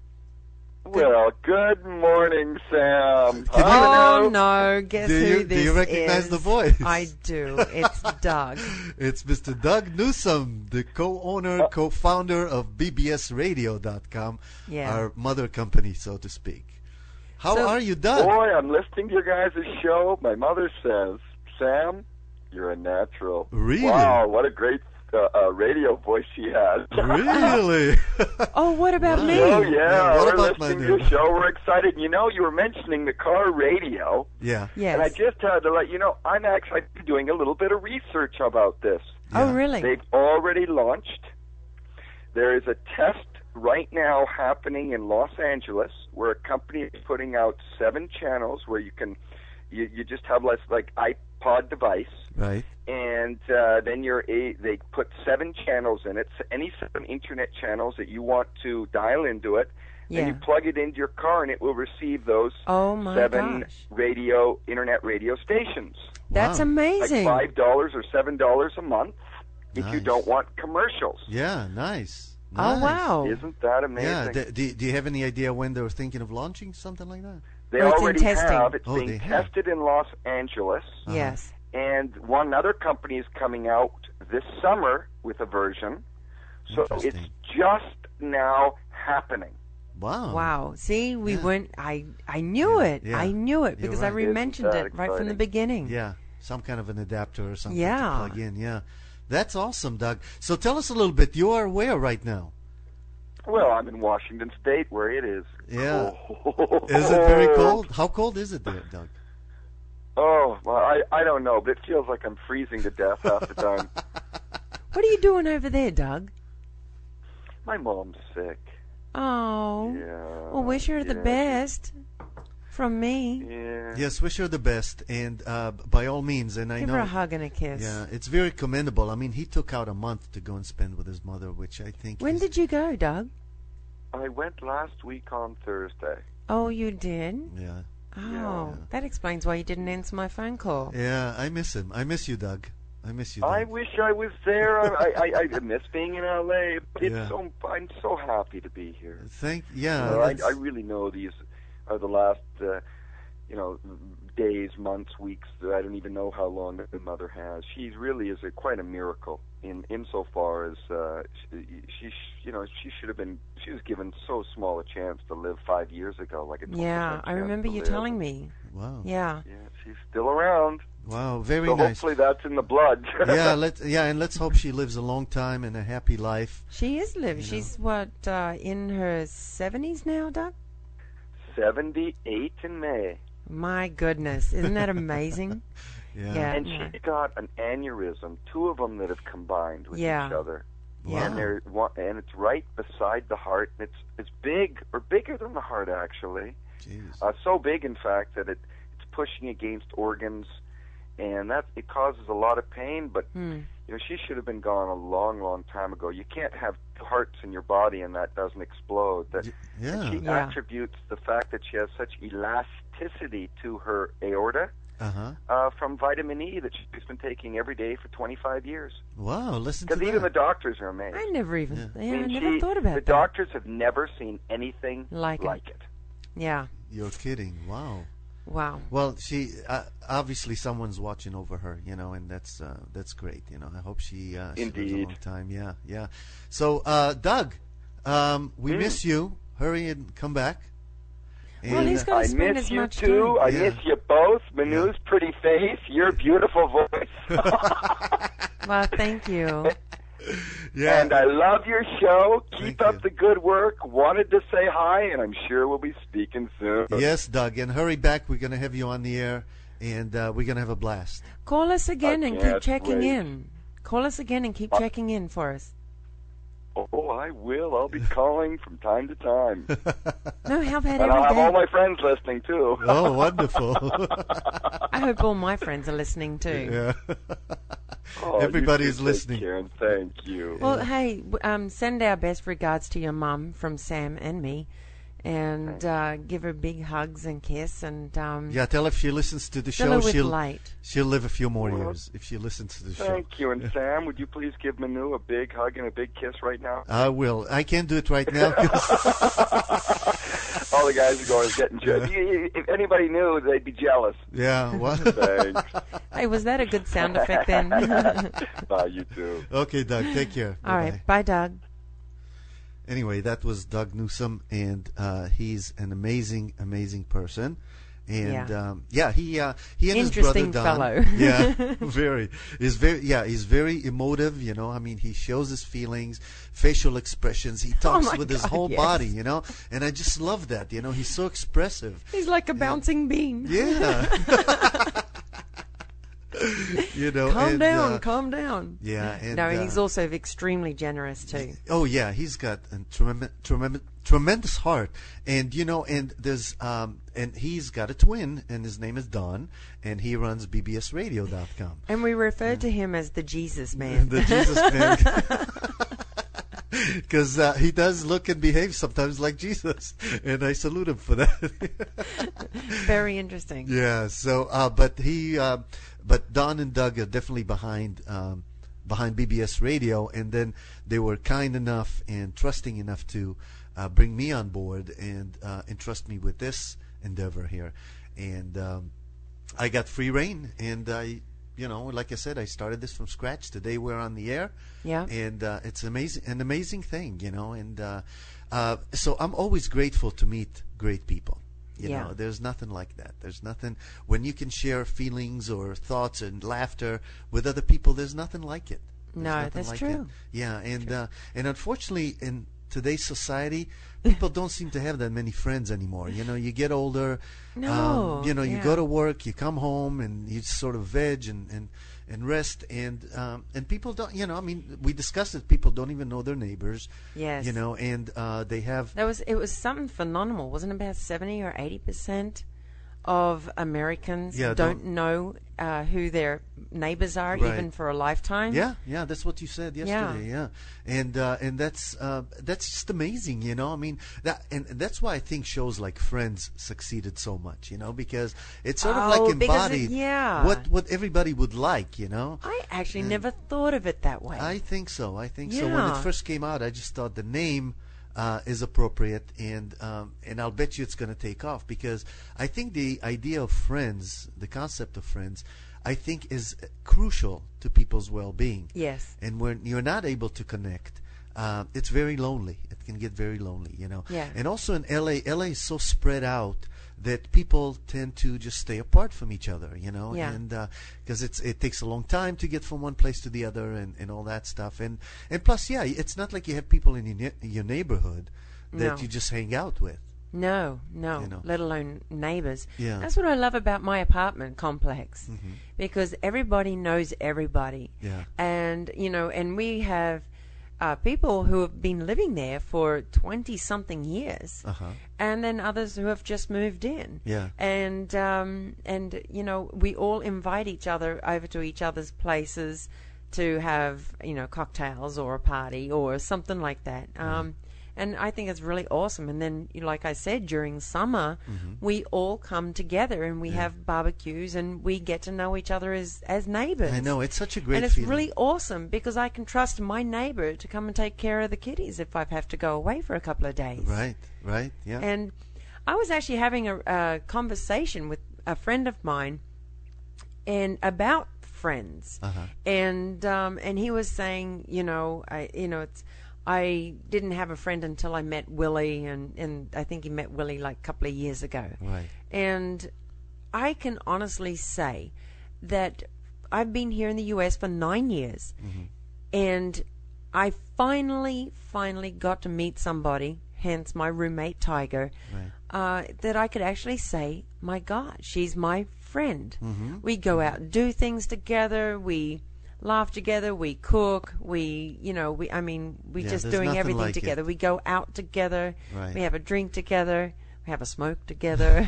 Well, good morning, Sam. Can you- Oh no! Guess Do who you- do this you recognize is? the voice? I do. It's Doug. It's Mister Doug Newsom, the co-owner, co-founder of B B S radio dot com, Yeah. our mother company, so to speak. How So- are you, Doug? Boy, I'm listening to your guys' show. My mother says, Sam, you're a natural. Really? Wow, what a great uh, uh, radio voice she has. Really? Oh, what about Wow. me? Oh, yeah. Yeah, what We're about my listening to new- your show. We're excited. You know, you were mentioning the car radio. yeah. Yes. And I just had to let you know, I'm actually doing a little bit of research about this. Oh, Yeah. really? They've already launched. There is a test right now happening in Los Angeles where a company is putting out seven channels where you can, you, you just have less like iPod device, Right. and uh, then you're a, they put seven channels in it, so any seven internet channels that you want to dial into it, Yeah. and you plug it into your car, and it will receive those Oh my seven gosh. radio internet radio stations. That's Wow. amazing. Like five dollars or seven dollars a month if you Nice. don't want commercials. Yeah, nice. Oh, Nice. wow. Isn't that amazing? Yeah. D- do, do you have any idea when they're thinking of launching something like that? They Oh, it's in already testing. have. It's Oh, they being have. tested in Los Angeles. Uh-huh. Yes. And one other company is coming out this summer with a version. So it's Interesting. just now happening. Wow. Wow. See, we Yeah. went. I I knew Yeah, it. yeah. I knew it You're because I right. re-mentioned Isn't that it right from the exciting? beginning. Yeah. Some kind of an adapter or something Yeah. to plug in. Yeah. That's awesome, Doug. So tell us a little bit. You are where right now? Well, I'm in Washington State where it is. Yeah. cold. Is it very cold? How cold is it there, Doug? Oh, well, I, I don't know, but it feels like I'm freezing to death half the time. What are you doing over there, Doug? My mom's sick. Oh. Yeah. Well, wish her the yeah, best from me. Yeah. Yes, wish her the best, and uh, by all means. And I Give know, her a hug and a kiss. yeah, it's very commendable. I mean, he took out a month to go and spend with his mother, which I think. When is, did you go, Doug? I went last week on Thursday. Oh, you did? Yeah, Oh, Yeah. that explains why you didn't answer my phone call. yeah. I miss him. I miss you, Doug. I miss you. Doug. I wish I was there. I, I, I miss being in L A. But it's Yeah. so I'm so happy to be here. Thank. Yeah. You know, I, that's- I really know these are the last, uh, you know, days, months, weeks. That I don't even know how long the mother has. She really is a, quite a miracle in insofar as uh, she, she, sh- you know, she should have been. She was given so small a chance to live five years ago. Like a Yeah, I remember you telling me. Wow. Yeah. Yeah, she's still around. Wow, very so nice. hopefully that's in the blood. yeah, let yeah, and let's hope she lives a long time and a happy life. She is living. You She's what uh, in her seventies now, Doug. seventy-eight in May. My goodness, isn't that amazing? Yeah. Yeah. And she got an aneurysm, two of them that have combined with Yeah. each other. Yeah. And they're one- and it's right beside the heart. And it's it's big, or bigger than the heart actually. Jeez. Uh, so big, in fact, that it it's pushing against organs, and that it causes a lot of pain. But Hmm. you know, she should have been gone a long, long time ago. You can't have two hearts in your body and that doesn't explode. That Y- and yeah. she Yeah. attributes the fact that she has such elasticity to her aorta Uh-huh. uh, from vitamin E that she's been taking every day for twenty-five years. Wow, listen to Because even the that. doctors are amazed. I never even. Yeah. Yeah, I, mean, never she- thought about the that. doctors have never seen anything Like like, it. it. Yeah. You're kidding. Wow. Wow. Well, she uh, obviously someone's watching over her, you know, and that's uh, that's great. You know, I hope she, uh, she lives a Indeed. long time. Yeah, yeah. So, uh, Doug, um, we Mm. miss you. Hurry and come back. Well, And, he's uh, got to I spend miss as you much too. time. I Yeah. miss you both. Manu's pretty face, your beautiful voice. Well, thank you. yeah. And I love your show. Thank Keep up you. the good work. Wanted to say hi, and I'm sure we'll be speaking soon. Yes, Doug, and hurry back. We're going to have you on the air, and uh, we're going to have a blast. Call us again I and keep can't checking wait. in. Call us again and keep Uh, checking in for us. Oh, I will. I'll be calling from time to time. No, how about And I'll have every all day? my friends listening, too. Oh, wonderful. I hope all my friends are listening too. yeah. Oh, you Everybody's too, listening. Take care, and thank you. Well, hey, w- um, send our best regards to your mum from Sam and me, and uh, give her big hugs and kiss, and um, Yeah, tell her if she listens to the fill show, her with she'll light. she'll live a few more Well, years if she listens to the show. Thank you. And Sam, would you please give Manu a big hug and a big kiss right now? I will. I can't do it right now. 'cause- All the guys are going getting jealous. If anybody knew, they'd be jealous. yeah. What? Thanks. Hey, was that a good sound effect then? Bye, you too. Okay, Doug. Take care. All Bye-bye. right, bye, Doug. Anyway, that was Doug Newsome, and uh, he's an amazing, amazing person. And Yeah. um, yeah, he uh, he and Interesting his brother Don. fellow. Yeah, very. He's very yeah. He's very emotive. You know, I mean, he shows his feelings, facial expressions. He talks Oh my with his God, whole yes. body. You know, and I just love that. You know, he's so expressive. He's like a bouncing bean. Yeah. you know. Calm and, down, uh, calm down. yeah. And, No, and uh, he's also extremely generous too. Oh yeah, he's got a tremendous, tremendous, tremendous heart, and you know, and there's, um, and he's got a twin, and his name is Don, and he runs B B S radio dot com. And we refer to him as the Jesus man. The Jesus man, because uh, he does look and behave sometimes like Jesus, and I salute him for that. Very interesting. Yeah. So, uh, but he, uh, but Don and Doug are definitely behind. Um, behind B B S Radio, and then they were kind enough and trusting enough to uh, bring me on board and uh, entrust me with this endeavor here. And um, I got free reign, and I, you know, like I said, I started this from scratch. Today we're on the air, Yeah. and uh, it's amazing, an amazing thing, you know. And uh, uh, so I'm always grateful to meet great people. You Yeah. know, there's nothing like that. There's nothing when you can share feelings or thoughts and laughter with other people. There's nothing like it. There's No, nothing that's like true. it. Yeah, and uh, and unfortunately, in today's society, people don't seem to have that many friends anymore. You know, you get older. No, Um, you know, you yeah. go to work, you come home, and you sort of veg and and and rest. And um, and people don't. You know, I mean, we discussed it. People don't even know their neighbors. Yes. You know, and uh, they have. That was it was something phenomenal. Wasn't it about seventy or eighty percent of Americans Yeah, don't, don't- know uh, who their neighbors are, Right. even for a lifetime. Yeah, yeah, that's what you said yesterday. Yeah, and uh, and that's uh, that's just amazing, you know. I mean, that and that's why I think shows like Friends succeeded so much, you know, because it's sort of Oh, like because it- embodied yeah. what what everybody would like, you know. I actually never thought of it that way. I think so. I think so. When Yeah. it first came out, I just thought the name uh, is appropriate, and um, and I'll bet you it's going to take off because I think the idea of friends, the concept of friends, I think is crucial to people's well-being. Yes. And when you're not able to connect, uh, it's very lonely. It can get very lonely, you know. Yeah. And also in L A, L A is so spread out that people tend to just stay apart from each other, you know, Yeah. and because it's it takes a long time to get from one place to the other, and, and all that stuff, and and plus, yeah, it's not like you have people in your ne- your neighborhood that No. you just hang out with. No, no, You know. let alone neighbors. Yeah. That's what I love about my apartment complex, Mhm. because everybody knows everybody. Yeah. And, you know, and we have uh, people who have been living there for twenty-something years, Uh huh. and then others who have just moved in. Yeah. And, um, and you know, we all invite each other over to each other's places to have, you know, cocktails or a party or something like that. Um, And I think it's really awesome. And then, you know, like I said, during summer, we all come together and we Mm-hmm. Yeah. have barbecues and we get to know each other as, as neighbors. I know, it's such a great and it's feeling. really awesome because I can trust my neighbor to come and take care of the kiddies if I have to go away for a couple of days. Right, right, yeah. And I was actually having a, a conversation with a friend of mine and about friends. Uh-huh. And um, and he was saying, you know, I you know, it's I didn't have a friend until I met Willie, and, and I think he met Willie like a couple of years ago. Right. And I can honestly say that I've been here in the U S for nine years, Mm-hmm. and I finally, finally got to meet somebody, hence my roommate Tiger, Right. uh, that I could actually say, my God, she's my friend. Mm-hmm. We go out and do things together. We laugh together. We cook. We, you know, we. I mean, we Yeah, just there's doing nothing everything like it. together. We go out together. Right. We have a drink together. We have a smoke together.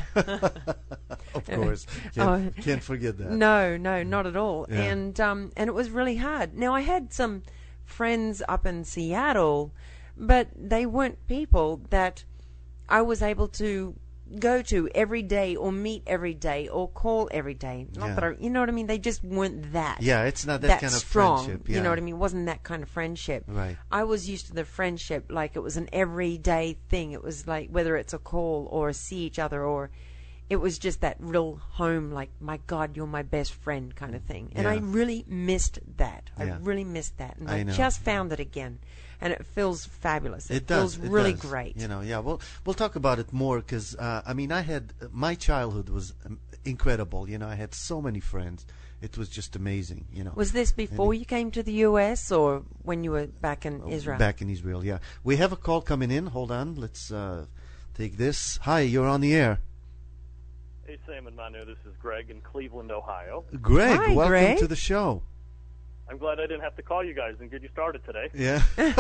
Of course. Can't, Oh. can't forget that. No, no, not at all. Yeah. And um, and it was really hard. Now I had some friends up in Seattle, but they weren't people that I was able to go to every day or meet every day or call every day. Not Yeah. that I, you know what I mean. They just weren't that. Yeah, it's not that, that kind of strong. friendship. You Yeah. know what I mean? It wasn't that kind of friendship. Right. I was used to the friendship like it was an everyday thing. It was like whether it's a call or a see each other, or it was just that real home, like, my God, you're my best friend kind of thing. And I Yeah. really missed that. I Yeah. really missed that. And I I, know. just found it again. And it feels fabulous. It, It does. feels it really does. great. You know, yeah. We'll we'll talk about it more because uh, I mean, I had my childhood was um, incredible. You know, I had so many friends. It was just amazing. You know, Was this before you came to the U S or when you were back in Israel? back in Israel. Yeah, we have a call coming in. Hold on, let's uh, take this. Hi, you're on the air. Hey, Sam and Manu, this is Greg in Cleveland, Ohio. Greg, Hi, welcome Greg. to the show. I'm glad I didn't have to call you guys and get you started today. Yeah,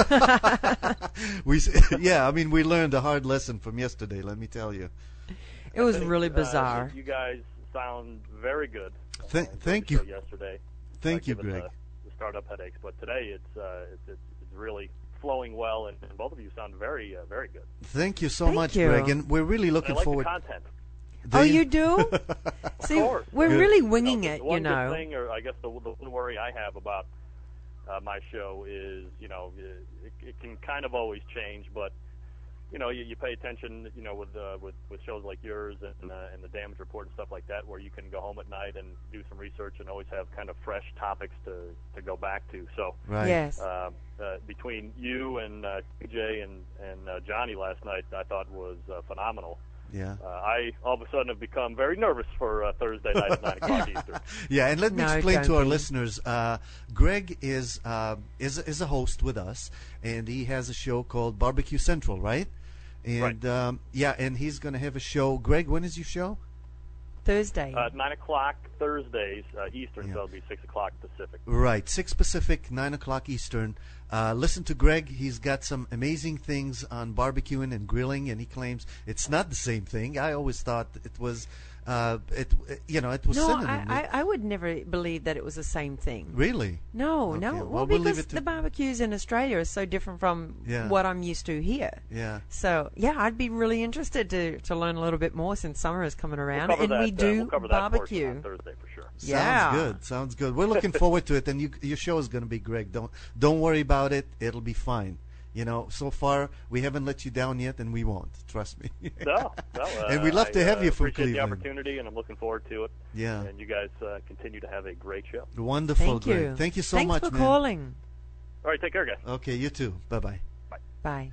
we s- yeah. I mean, we learned a hard lesson from yesterday. Let me tell you. It was Think, really uh, bizarre. you guys sound very good. Th- I enjoyed thank the you. show Yesterday, Thank uh, you, given Greg. The, the startup headaches, but today it's uh, it's, it's it's really flowing well, and, and both of you sound very uh, very good. Thank you so Thank much, you. Greg, and we're really And I looking like forward. the content. Oh, Do you do? See, course. we're Good. really You know, winging the it, one you know. good thing, or I guess the, the one worry I have about uh, my show is, you know, it, it can kind of always change, but you know, you, you pay attention, you know, with uh, with with shows like yours and uh, and the Damage Report and stuff like that, where you can go home at night and do some research and always have kind of fresh topics to to go back to. So Right. Yes. uh, uh, between you and uh, T J and and uh, Johnny last night, I thought was uh, phenomenal. Yeah. Uh, I all of a sudden have become very nervous for uh, Thursday night at nine o'clock Eastern. Yeah, and let me No, explain to don't our be. listeners. Uh, Greg is uh, is is a host with us, and he has a show called Barbecue Central, right? And Right. um, yeah, and he's going to have a show. Greg, when is your show? Thursday. Uh, nine o'clock Thursdays uh, Eastern, Yeah. so it'll be six o'clock Pacific. Right, six Pacific, nine o'clock Eastern. Uh, listen to Greg. He's got some amazing things on barbecuing and grilling, and he claims it's not the same thing. I always thought it was, uh, it you know, it was no, synonym. I, I, I would never believe that it was the same thing. Really? No, Okay, no. well, Well, we'll leave because it to- the barbecues in Australia are so different from Yeah. what I'm used to here. Yeah. So, yeah, I'd be really interested to, to learn a little bit more since summer is coming around. We'll cover and that, we uh, do we'll cover that portion barbecue. on Thursday for sure. Yeah. Sounds good. Sounds good. We're looking forward to it, and you, your show is going to be great. Don't don't worry about it. It'll be fine. You know, so far we haven't let you down yet, and we won't. Trust me. No, no, uh, And we'd love I, to have uh, you from appreciate Cleveland. the opportunity, and I'm looking forward to it. Yeah. And you guys uh, continue to have a great show. Wonderful, Thank Greg. you. Thank you so Thanks much, for man. calling. All right, take care, guys. Okay, you too. Bye bye. Bye.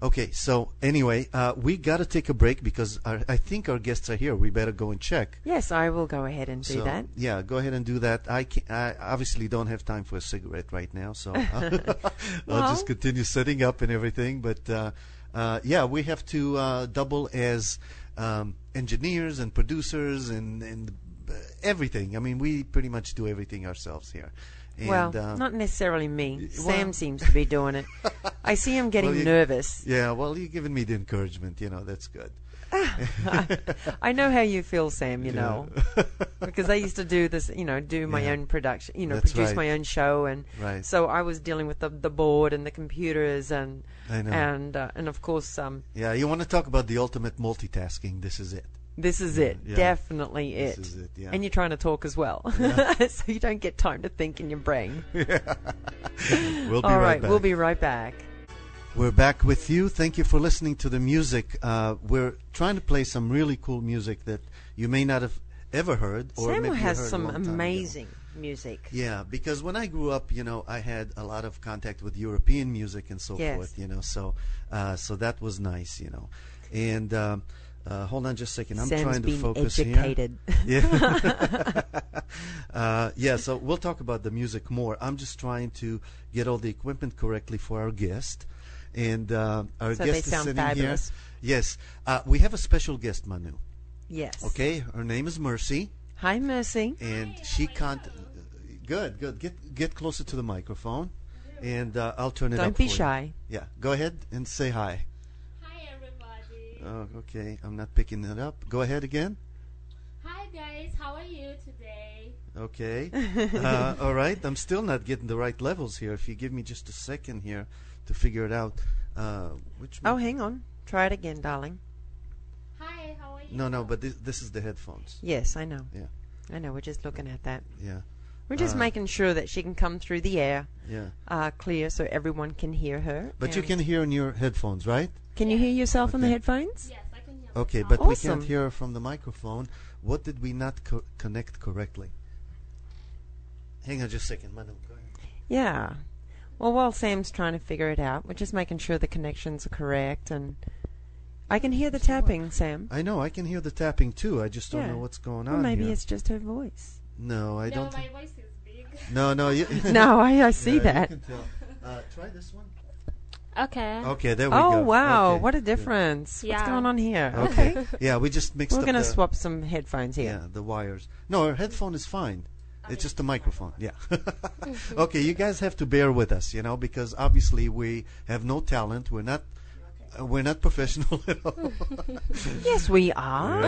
Okay, so anyway, uh, we got to take a break because our, I think our guests are here. We better go and check. Yes, I will go ahead and do So, that. yeah, go ahead and do that. I, can, I obviously don't have time for a cigarette right now, so I'll Well- just continue setting up and everything. But uh, uh, yeah, we have to uh, double as um, engineers and producers and, and uh, everything. I mean, we pretty much do everything ourselves here. And, well, uh, not necessarily me. well- Sam seems to be doing it. I see him getting Well, you- nervous. yeah, well, you're giving me the encouragement. You know, that's good. I know how you feel, Sam, you Yeah. know. Because I used to do this, you know, do my Yeah. own production, you know, That's produce right. my own show. And Right. so I was dealing with the, the board and the computers and, I know. and, uh, and of course, um, Yeah, you want to talk about the ultimate multitasking? This is it. this is it. Yeah. Definitely This it. is it, yeah. And you're trying to talk as well. So you don't get time to think in your brain. We'll be All right right, back. we'll be right back. We're back with you. Thank you for listening to the music. Uh, we're trying to play some really cool music that you may not have ever heard, or maybe Samuel you has heard a some long time ago. amazing music. Yeah, because when I grew up, you know, I had a lot of contact with European music and so Yes. forth, you know, so uh, so that was nice, you know. And um, uh, hold on just a second. I'm Sam's trying to been focus educated. here. Yeah. uh, yeah, so we'll talk about the music more. I'm just trying to get all the equipment correctly for our guest. And uh, our So guest they is sound sitting fabulous. here. Yes. Uh, we have a special guest, Manu. Yes. Okay, her name is Mercy. Hi, Mercy. And she can't. Good, good. Get get closer to the microphone, and uh, I'll turn it up. Don't be for you. shy. Yeah, go ahead and say hi. Hi everybody. Oh, okay, I'm not picking it up. Go ahead again. Hi guys, how are you today? Okay. uh, all right. I'm still not getting the right levels here. If you give me just a second here to figure it out. Uh, which? Oh, one? hang on. Try it again, darling. Hi, how are you? No, no. But this this is the headphones. Yes, I know. Yeah. I know. We're just looking at that. Yeah. We're just Uh, making sure that she can come through the air Yeah. uh, clear so everyone can hear her. But you And- can hear in your headphones, right? Can you hear yourself in the Okay. headphones? Yes, I can hear Okay, myself. but we Awesome. can't hear from the microphone. What did we not co- connect correctly? Hang on just a second, Manu. Go ahead. Yeah. Well, while Sam's trying to figure it out, we're just making sure the connections are correct. And I can hear the tapping, Sam. I know, I can hear the tapping too. I just don't Yeah. know what's going Well, on maybe here. it's just her voice. No, I no, don't. my thi- voice is big. no, no. You No, I, I see Yeah, you that. can tell. Uh, try this one. Okay. Okay, there we Oh, go. wow. Okay. What a difference. What's Yeah. going on here? Okay. Okay. Yeah, we just mixed We're up going to the, swap some headphones here. Yeah, the wires. No, our headphone is fine. It's just the microphone. Yeah. Okay, you guys have to bear with us, you know, because obviously we have no talent. We're not. Uh, we're not professional at all. Yes, we are.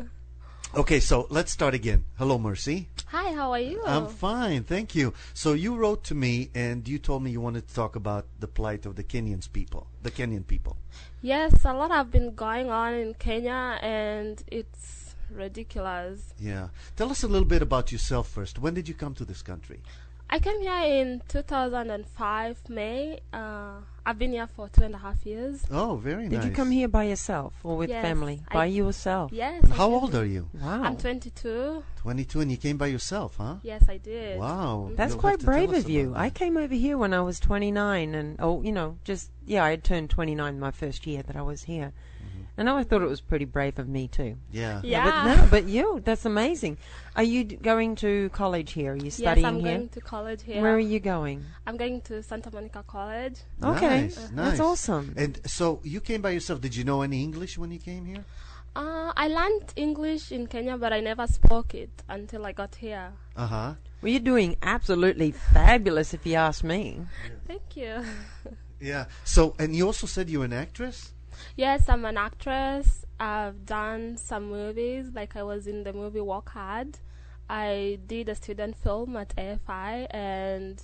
Okay, so let's start again. Hello, Mercy. Hi, how are you? I'm fine, thank you. So you wrote to me and you told me you wanted to talk about the plight of the Kenyans people, the Kenyan people. Yes, a lot have been going on in Kenya and it's ridiculous. Yeah. Tell us a little bit about yourself first. When did you come to this country? I came here in two thousand five, May. Uh, I've been here for two and a half years. Oh, very Did nice. you come here by yourself or with Yes, family? I- By yourself? Yes. And I how came- old are you? Wow. I'm twenty-two. twenty-two, and you came by yourself, huh? Yes, I did. Wow. That's You'll quite have to tell brave us of you. about I that. came over here when I was twenty-nine, and oh, you know, just yeah, I had turned twenty-nine my first year that I was here, Mm-hmm. and I thought it was pretty brave of me too. Yeah. Yeah. but no, but you, that's amazing. Are you d- going to college here? Are you Yes, studying I'm here? going to college here. Where are you going? I'm going to Santa Monica College. Okay, Nice, that's nice. awesome. And so you came by yourself. Did you know any English when you came here? Uh, I learned English in Kenya, but I never spoke it until I got here. Uh huh. Well, you're doing absolutely fabulous, if you ask me. Thank you. Yeah. So, and you also said you're an actress? Yes, I'm an actress. I've done some movies, like I was in the movie Work Hard. I did a student film at A F I, and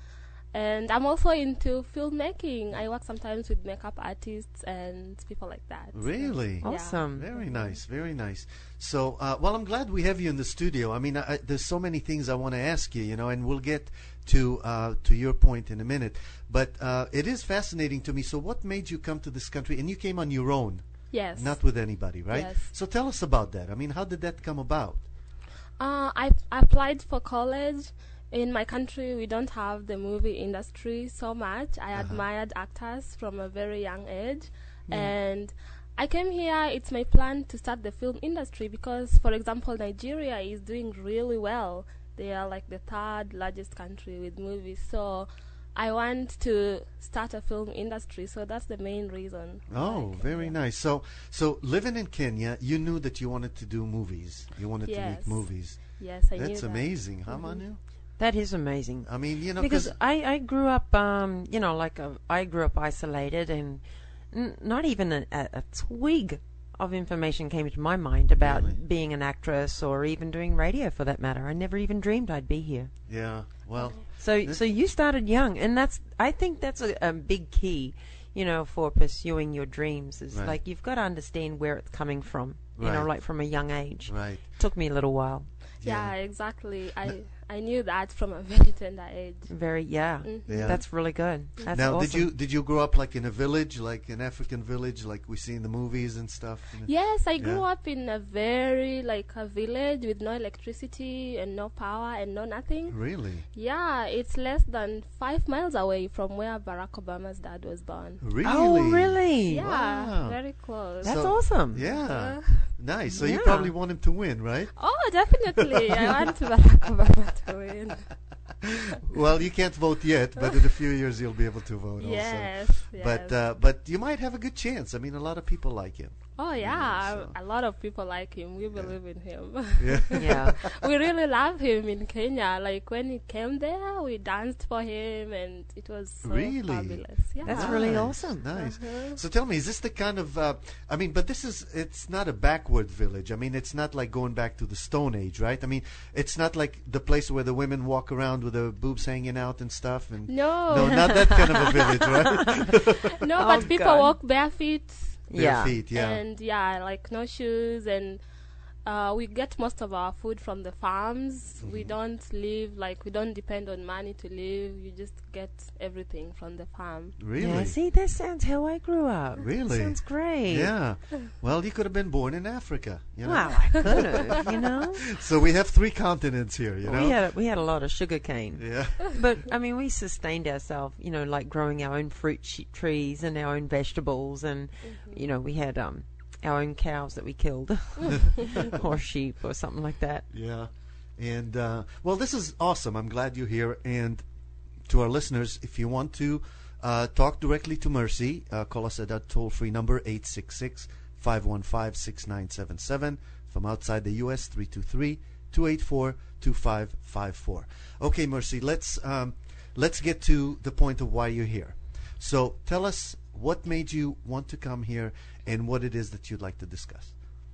and I'm also into filmmaking. I work sometimes with makeup artists and people like that. Really? Yeah. Awesome. Very nice, very nice. So, uh, well, I'm glad we have you in the studio. I mean, I, I, there's so many things I want to ask you, you know, and we'll get to uh, to your point in a minute. But uh, it is fascinating to me. So, what made you come to this country? And you came on your own, Yes. not with anybody, right? Yes. So, tell us about that. I mean, how did that come about? Uh, I, I applied for college, In my country, we don't have the movie industry so much. I Uh-huh. admired actors from a very young age, Yeah. and I came here. It's my plan to start the film industry because, for example, Nigeria is doing really well. They are like the third largest country with movies. So I want to start a film industry. So that's the main reason. why I Oh, came very here. nice. So, so living in Kenya, you knew that you wanted to do movies. You wanted to make Yes. movies. Yes, I knew That's that. amazing, huh, Mhm. Manu? That is amazing. I mean, you know, Because because I, I grew up, um, you know, like a, I grew up isolated, and n- not even a, a, a twig of information came into my mind about Really? being an actress or even doing radio for that matter. I never even dreamed I'd be here. yeah, well, So, This- so you started young, and that's I think that's a, a big key, you know, for pursuing your dreams. Is Right. like you've got to understand where it's coming from, you know, Right. like from a young age. right. Took me a little while. Yeah, exactly. I I knew that from a very tender age. Very, yeah. Mhm. Yeah. That's really good. That's Now, awesome. did you did you grow up like in a village, like an African village, like we see in the movies and stuff? Yes, I grew Yeah. up in a very like a village with no electricity and no power and no nothing. Really, Yeah, it's less than five miles away from where Barack Obama's dad was born. really. Oh, really? Yeah, Wow. very close. That's So- awesome. Yeah, Uh, nice. So you Yeah. probably want him to win, right? oh, definitely. I want Barack Obama to win. Well, you can't vote yet, but in a few years you'll be able to vote also. Yes, yes. But uh, but you might have a good chance. I mean, a lot of people like him. oh yeah, so- a lot of people like him. We believe in him. Yeah. Yeah. We really love him in Kenya. Like when he came there, we danced for him, and it was so Really? fabulous. Yeah. That's really Nice, awesome. Nice. Uh-huh. So tell me, is this the kind of? Uh, I mean, but this is. It's not a backward village. I mean, it's not like going back to the Stone Age, right? I mean, it's not like the place where the women walk around with their boobs hanging out and stuff. And No, no, not that kind of a village, right? no, Oh, but people God. walk barefoot. Bare Yeah. feet, yeah. And yeah, like no shoes, and uh, we get most of our food from the farms. We Mhm. don't live like we don't depend on money to live. You just get everything from the farm. Really? Yeah, see, that sounds how I grew up. Really? Sounds great. Yeah. Well, you could have been born in Africa. You know? Wow, I could have, you know. So we have three continents here. You know. We had we had a lot of sugar cane, Yeah. but I mean, we sustained ourselves, you know, like growing our own fruit sh- trees and our own vegetables, and you know, we had um our own cows that we killed, or sheep, or something like that. Yeah. And uh, well, this is awesome. I'm glad you're here. And to our listeners, if you want to uh, talk directly to Mercy, uh, call us at that toll-free number eight six six, five one five, six nine seven seven. From outside the U S, three two three, two eight four, two five five four. Okay, Mercy, let's um, let's get to the point of why you're here. So tell us what made you want to come here and what it is that you'd like to discuss.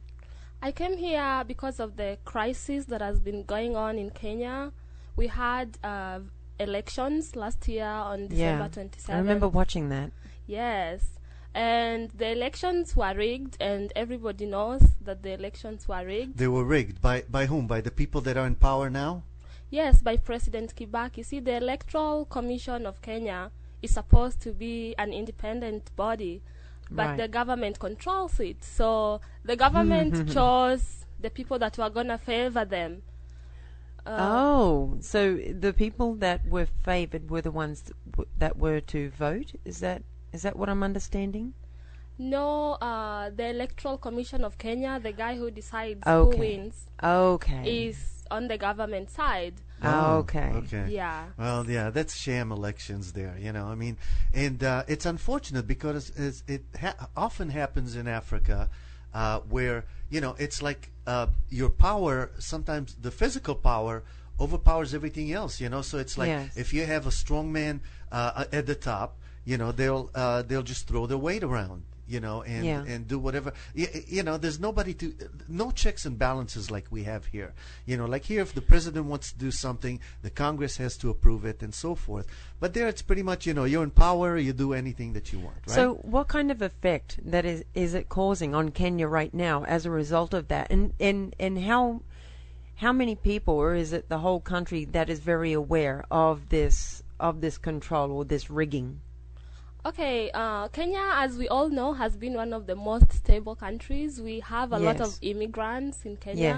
I came here because of the crisis that has been going on in Kenya. We had uh, elections last year on December Yeah, twenty-seventh. I remember watching that. Yes. And the elections were rigged, and everybody knows that the elections were rigged. They were rigged by by whom? By the people that are in power now? Yes, by President Kibaki. See, the Electoral Commission of Kenya is supposed to be an independent body, but Right. the government controls it. So the government chose the people that were going to favor them. Uh, Oh, so the people that were favoured were the ones that, w- that were to vote? Is that is that what I'm understanding? No, uh, the Electoral Commission of Kenya, the guy who decides Okay. who wins, Okay. is on the government side. Oh, okay. Okay. Yeah. Well, yeah, that's sham elections there, you know. I mean, and uh, it's unfortunate because it's, it ha- often happens in Africa uh, where, you know, it's like uh, your power, sometimes the physical power overpowers everything else, you know. So it's like Yes. if you have a strong man uh, at the top, you know, they'll uh, they'll just throw their weight around, you know, and Yeah. and do whatever. You, you know, there's nobody to, no checks and balances like we have here. You know, like here, if the president wants to do something, the Congress has to approve it and so forth. But there, it's pretty much, you know, you're in power, you do anything that you want, right? So, what kind of effect that is is it causing on Kenya right now as a result of that? And and and how how many people, or is it the whole country that is very aware of this of this control or this rigging? Okay, uh, Kenya, as we all know, has been one of the most stable countries. We have a lot Yes. of immigrants in Kenya Yes.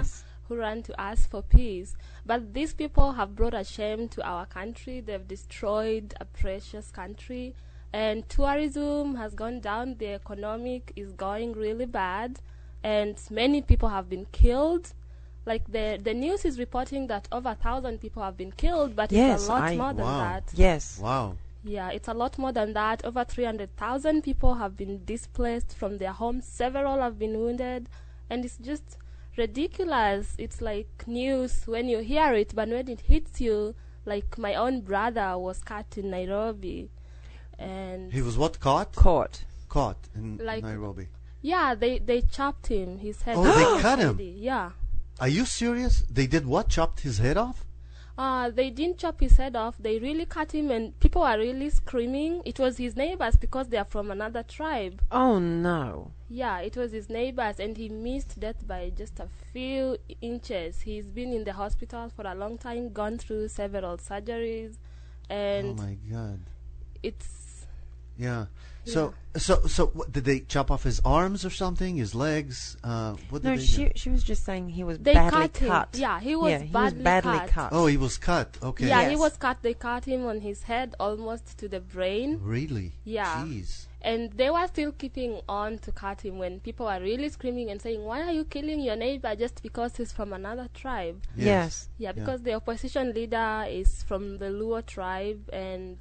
who ran to ask for peace. But these people have brought a shame to our country. They've destroyed a precious country. And tourism has gone down. The economic is going really bad. And many people have been killed. Like the the news is reporting that over a thousand people have been killed, but Yes, it's a lot I- more than Wow. that. Yes. Wow. Yeah, it's a lot more than that. Over three hundred thousand people have been displaced from their homes. Several have been wounded. And it's just ridiculous. It's like news when you hear it, but when it hits you, like my own brother was cut in Nairobi. And He was what? Caught? Caught. Caught in Like- Nairobi. yeah, they, they chopped him, his head. Oh, they off cut him? already. Yeah. Are you serious? They did what? Chopped his head off? Uh, they didn't chop his head off. They really cut him, and people are really screaming. It was his neighbors because they are from another tribe. Oh no. Yeah, it was his neighbors, and he missed death by just a few inches. He's been in the hospital for a long time, gone through several surgeries, and Oh my God. it's Yeah. So, so, so, what, did they chop off his arms or something? His legs? Uh, what did No, they she do? she was just saying he was they badly cut him. cut. Yeah, he was yeah, he badly, was badly cut. cut. Oh, he was cut. Okay. Yeah, he Yes. was cut. They cut him on his head almost to the brain. Really? Yeah. Jeez. And they were still keeping on to cut him when people were really screaming and saying, why are you killing your neighbor just because he's from another tribe? Yes. Yeah, because the opposition leader is from the Luo tribe, and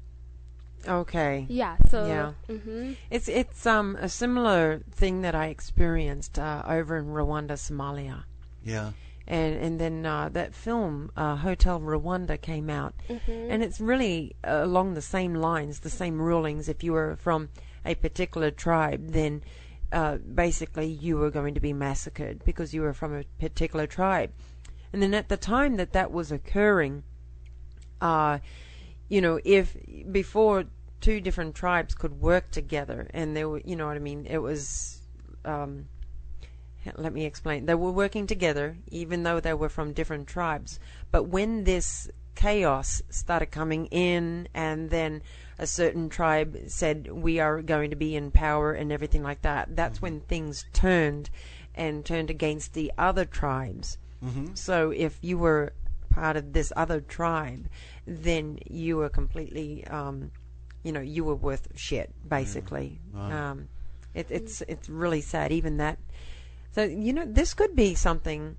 Okay. yeah, so Yeah. hmm It's it's um a similar thing that I experienced uh, over in Rwanda, Somalia, Yeah. and and then uh, that film uh, Hotel Rwanda came out, Mm-hmm. and it's really uh, along the same lines, the same rulings. If you were from a particular tribe, then uh, basically you were going to be massacred because you were from a particular tribe. And then at the time that that was occurring, uh, you know, if before two different tribes could work together, and they were, you know what I mean, it was, um, let me explain. They were working together, even though they were from different tribes. But when this chaos started coming in, and then a certain tribe said, we are going to be in power and everything like that, that's Mm-hmm. when things turned and turned against the other tribes. Mm-hmm. So if you were part of this other tribe, then you were completely, um, you know, you were worth shit, basically. Wow. Um, it, it's it's really sad, even that. So, you know, this could be something.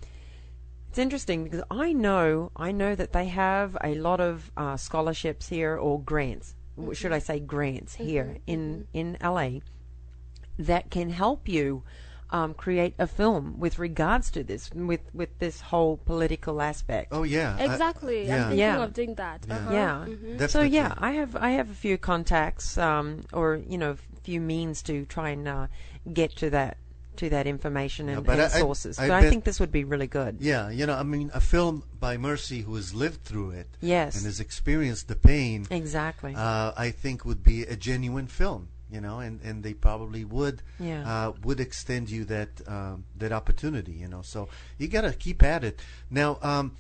It's interesting because I know, I know that they have a lot of uh, scholarships here, or grants, w should I say grants here in, in L A, that can help you um, create a film with regards to this, with, with this whole political aspect. Oh yeah. I- exactly. yeah. I'm thinking Yeah. of doing that. Yeah. Uh-huh. Yeah. Mhm. So Definitely. yeah, I have I have a few contacts, um, or you know, few means to try and uh, get to that to that information Yeah, and, but and I- I- sources. I so I bet- think this would be really good. Yeah, you know, I mean, a film by Mercy who has lived through it Yes. and has experienced the pain, Exactly. uh, I think would be a genuine film. You know, and, and they probably would Yeah. uh, would extend you that um, that opportunity. You know, so you got to keep at it. Now, um,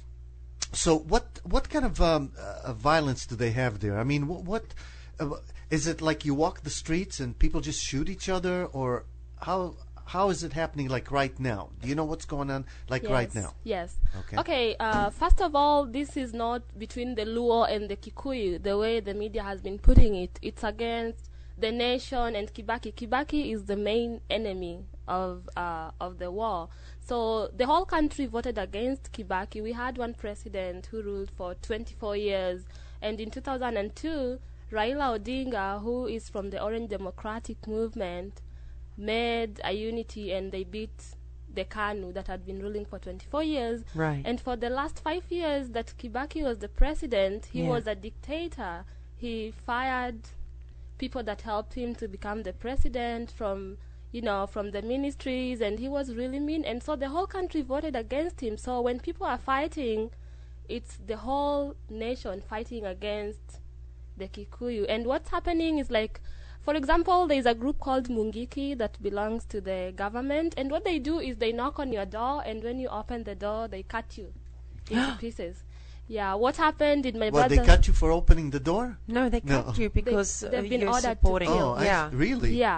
so what what kind of um, uh, violence do they have there? I mean, what, what uh, is it like? You walk the streets and people just shoot each other, or how how is it happening? Like right now, do you know what's going on? Like Yes, right now? Yes. Okay. Okay. Uh, first of all, this is not between the Luo and the Kikuyu, the way the media has been putting it. It's against the nation and Kibaki. Kibaki is the main enemy of uh, of the war. So the whole country voted against Kibaki. We had one president who ruled for twenty-four years, and in two thousand two, Raila Odinga, who is from the Orange Democratic Movement, made a unity, and they beat the KANU that had been ruling for twenty-four years. Right. And for the last five years that Kibaki was the president, he Yeah. was a dictator. He fired people that helped him to become the president from, you know, from the ministries, and he was really mean. And so the whole country voted against him. So when people are fighting, it's the whole nation fighting against the Kikuyu. And what's happening is like, for example, there's a group called Mungiki that belongs to the government, and what they do is they knock on your door, and when you open the door, they cut you into pieces. Yeah, what happened in my Well, brother? they cut you for opening the door? No, they No. cut you because they've uh, been you're ordered to supporting kill. Oh, it. Yeah. I, really? Yeah,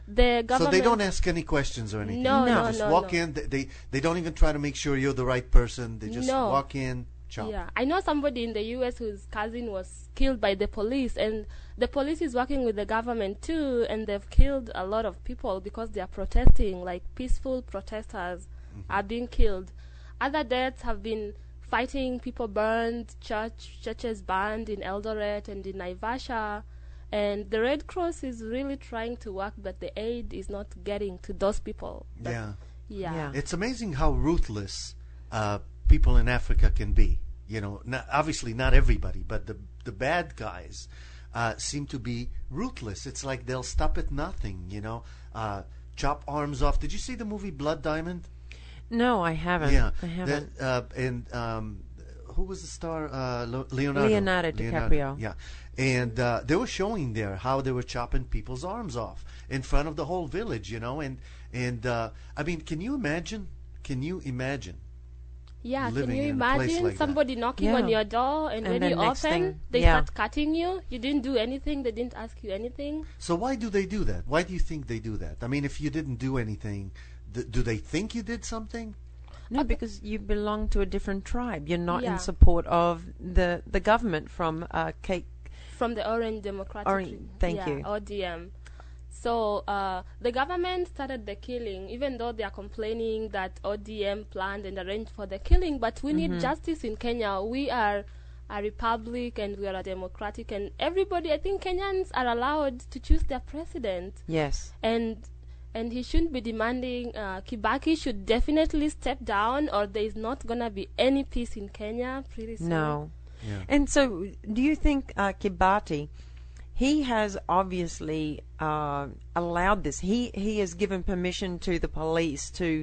the government. So they don't ask any questions or anything. No, they no, just no, walk no. in. They, they they don't even try to make sure you're the right person. They just No. walk in, chop. Yeah, I know somebody in the U S whose cousin was killed by the police, and the police is working with the government too, and they've killed a lot of people because they are protesting, like peaceful protesters Mm-hmm. are being killed. Other deaths have been fighting, people burned, church churches burned in Eldoret and in Naivasha, and the Red Cross is really trying to work, but the aid is not getting to those people. But Yeah. yeah. Yeah. It's amazing how ruthless uh, people in Africa can be. You know, not, obviously not everybody, but the the bad guys uh, seem to be ruthless. It's like they'll stop at nothing. You know, uh, chop arms off. Did you see the movie Blood Diamond? No, I haven't. Yeah, I haven't. That, uh, and um, who was the star? Uh, Lo- Leonardo. Leonardo DiCaprio. Yeah, and uh, they were showing there how they were chopping people's arms off in front of the whole village. You know, and and uh, I mean, can you imagine? Can you imagine? Yeah, can living you in a place imagine like that? somebody knocking Yeah. on your door, and, And when then you next open, thing- they yeah. start cutting you? You didn't do anything, they didn't ask you anything. So why do they do that? Why do you think they do that? I mean, if you didn't do anything, th- do they think you did something? No, because you belong to a different tribe. You're not Yeah. in support of the the government from uh, Cape. From the Orange Democratic Orange- thank yeah, you. O D M. So uh, the government started the killing, even though they are complaining that O D M planned and arranged for the killing. But we Mm-hmm. need justice in Kenya. We are a republic and we are a democratic, and everybody, I think Kenyans are allowed to choose their president. Yes. and and he shouldn't be demanding. uh, Kibaki should definitely step down, or there is not gonna be any peace in Kenya pretty soon. No. Yeah. And so, do you think uh, Kibati, he has obviously uh, allowed this? He he has given permission to the police to,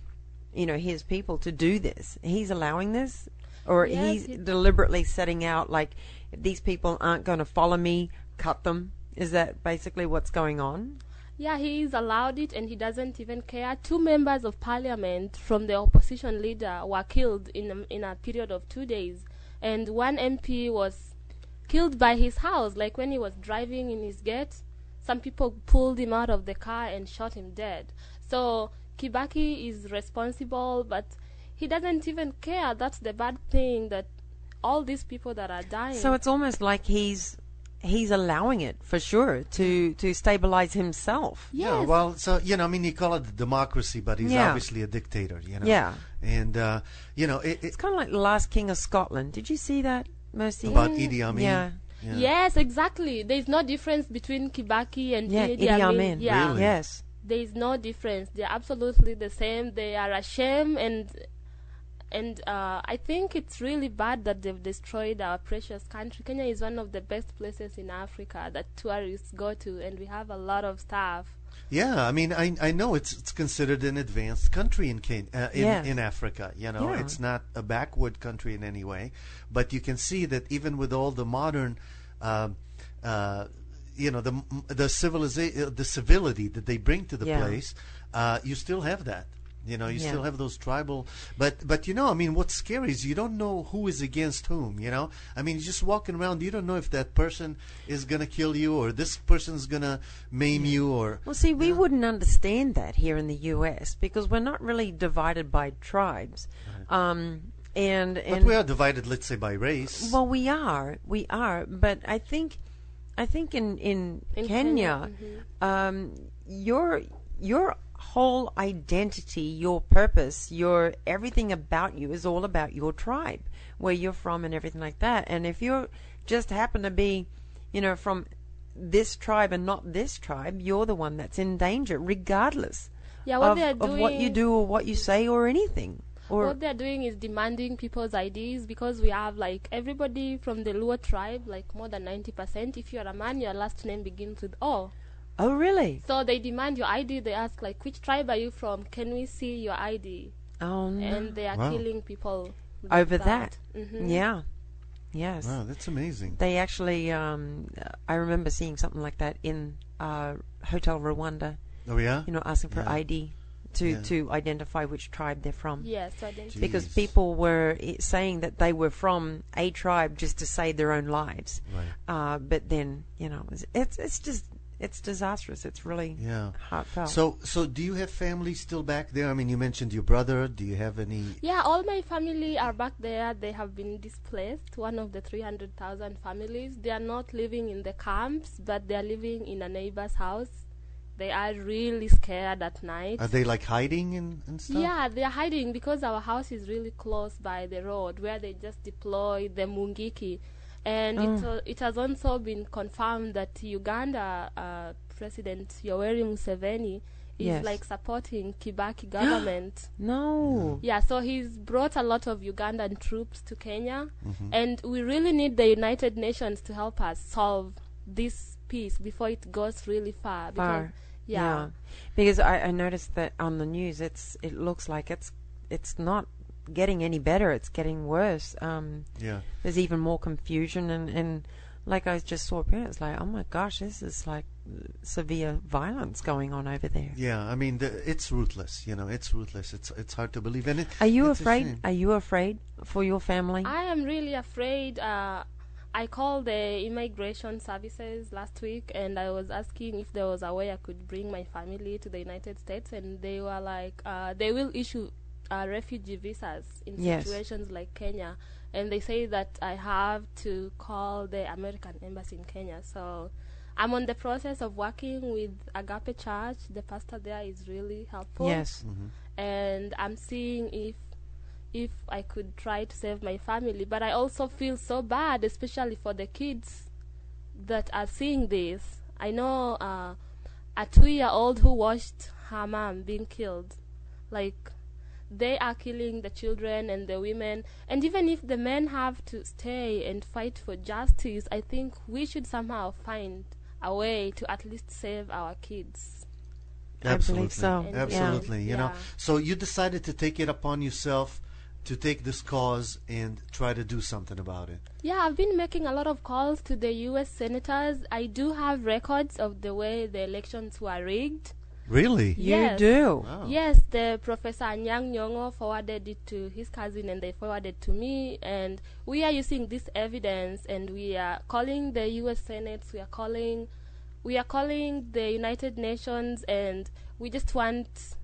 you know, his people to do this. He's allowing this, or Yes, he's he- deliberately setting out like these people aren't going to follow me, cut them. Is that basically what's going on? Yeah, he's allowed it, and he doesn't even care. Two members of parliament from the opposition leader were killed in a, in a period of two days, and one M P was killed by his house. Like when he was driving in his gate, some people pulled him out of the car and shot him dead. So Kibaki is responsible, but he doesn't even care. That's the bad thing, that all these people that are dying. So it's almost like he's he's allowing it for sure to to stabilize himself. yes. Yeah, well, so, you know, I mean, you call it democracy, but he's Yeah. obviously a dictator, you know? Yeah. And, uh, you know, it, It's it, kind of like the last king of Scotland. Did you see that, Mercy? about Idi Amin. Yeah. Yeah. Yes, exactly. There is no difference between Kibaki and Yeah, Idi Idi Amin. Amin. Yeah, Really? Yes. there is no difference. They are absolutely the same. They are a shame, and and uh, I think it's really bad that they've destroyed our precious country. Kenya is one of the best places in Africa that tourists go to, and we have a lot of stuff. Yeah, I mean, I I know it's it's considered an advanced country in Ken, uh, in Yes. in Africa. You know, Yeah. it's not a backward country in any way, but you can see that even with all the modern, uh, uh, you know, the the civilization, the civility that they bring to the Yeah. place, uh, you still have that. You know, you Yeah. still have those tribal, but but you know, I mean, what's scary is you don't know who is against whom. You know, I mean, you're just walking around, you don't know if that person is gonna kill you or this person's gonna maim you or. Well, see, we Yeah. wouldn't understand that here in the U S because we're not really divided by tribes. Um, and But and we are divided, let's say, by race. well, we are, we are. But I think, I think in in, In Kenya, Kenya, um, your your whole identity, your purpose, your everything about you is all about your tribe, where you're from, and everything like that. And if you just happen to be, you know, from this tribe and not this tribe, you're the one that's in danger, regardless Yeah, what of, they're of doing. what you do or what you say or anything. Or What they're doing is demanding people's I Ds, because we have like everybody from the Luo tribe, like more than ninety percent. If you're a man, your last name begins with O. oh, really? So they demand your I D. They ask like, which tribe are you from? Can we see your I D? Oh no. And they are Wow. killing people with Over that. Mhm. Yeah. Yes. Wow, that's amazing. They actually, um, I remember seeing something like that in uh, Hotel Rwanda. Oh yeah. You know, asking for Yeah. I D to Yeah. to identify which tribe they're from. Yes, so then Gee. Because Jeez. people were i- saying that they were from a tribe just to save their own lives. Right. Uh, but then, you know, it's it's, it's just it's disastrous. It's really Yeah. heartfelt. So, so do you have family still back there? I mean, you mentioned your brother. Do you have any? Yeah, all my family are back there. They have been displaced. One of the three hundred thousand families. They are not living in the camps, but they are living in a neighbor's house. They are really scared at night. Are they like hiding and, and stuff? Yeah, they are hiding because our house is really close by the road where they just deployed the Mungiki. And Oh. it, uh, it has also been confirmed that Uganda uh, President Yoweri Museveni is Yes. like supporting Kibaki government. no. Yeah, so he's brought a lot of Ugandan troops to Kenya, Mm-hmm. and we really need the United Nations to help us solve this peace before it goes really far. Because, Far. yeah. Because I, I noticed that on the news, it's it looks like it's it's not getting any better. It's getting worse. Um, Yeah. there's even more confusion, and, and like I just saw parents like, oh my gosh, this is like severe violence going on over there. Yeah. I mean, the, it's ruthless. You know, it's ruthless. It's it's hard to believe. And it, Are you it's a afraid? shame. Are you afraid for your family? I am really afraid. Uh, I called the immigration services last week, and I was asking if there was a way I could bring my family to the United States, and they were like, uh, they will issue uh, refugee visas in Yes. situations like Kenya, and they say that I have to call the American embassy in Kenya. So I'm on the process of working with Agape Church. The pastor there is really helpful. Yes. Mm-hmm. And I'm seeing if if I could try to save my family. But I also feel so bad, especially for the kids that are seeing this. I know uh, a two-year-old who watched her mom being killed. Like, they are killing the children and the women. And even if the men have to stay and fight for justice, I think we should somehow find a way to at least save our kids. I believe so. And- Absolutely. You know, Yeah. so you decided to take it upon yourself to take this cause and try to do something about it. Yeah, I've been making a lot of calls to the U S senators. I do have records of the way the elections were rigged. Really? You Yes. do. Wow. Yes, the Professor Nyang Nyong'o forwarded it to his cousin, and they forwarded to me. And we are using this evidence, and we are calling the U S Senate. We are calling, we are calling the United Nations, and we just want.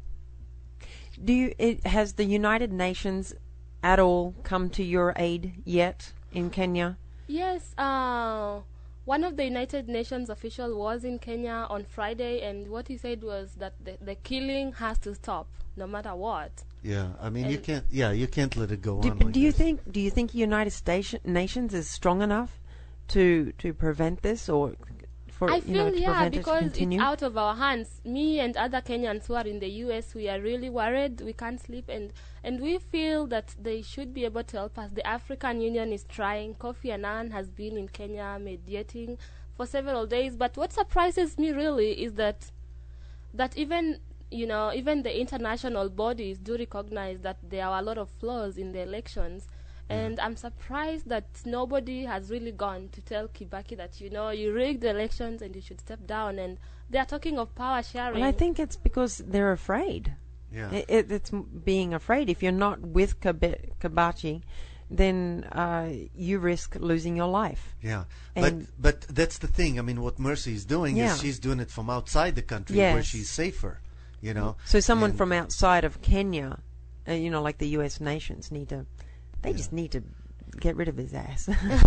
Do you? It, has the United Nations at all come to your aid yet in Kenya? Yes, uh, one of the United Nations officials was in Kenya on Friday, and what he said was that the, the killing has to stop, no matter what. Yeah. I mean, you And- can't. Yeah, you can't let it go Do, on like do you this. think? Do you think United Station, Nations is strong enough to to prevent this, or for I you know feel, to yeah, prevent it to because it's continue? out of our hands. Me and other Kenyans who are in the U S, we are really worried. We can't sleep, and, and we feel that they should be able to help us. The African Union is trying. Kofi Annan has been in Kenya mediating for several days. But what surprises me really is that that even you know even the international bodies do recognize that there are a lot of flaws in the elections. And I'm surprised that nobody has really gone to tell Kibaki that, you know, you rigged the elections and you should step down. And they're talking of power sharing. Well, I think it's because they're afraid. Yeah. It, it, it's m- being afraid. If you're not with Kabe- Kabachi, then uh, you risk losing your life. Yeah, And- but but that's the thing. I mean, what Mercy is doing Yeah. is she's doing it from outside the country where Yes. she's safer. You know. So someone And- from outside of Kenya, uh, you know, like the U S nations, need to. They Yeah. just need to get rid of his ass.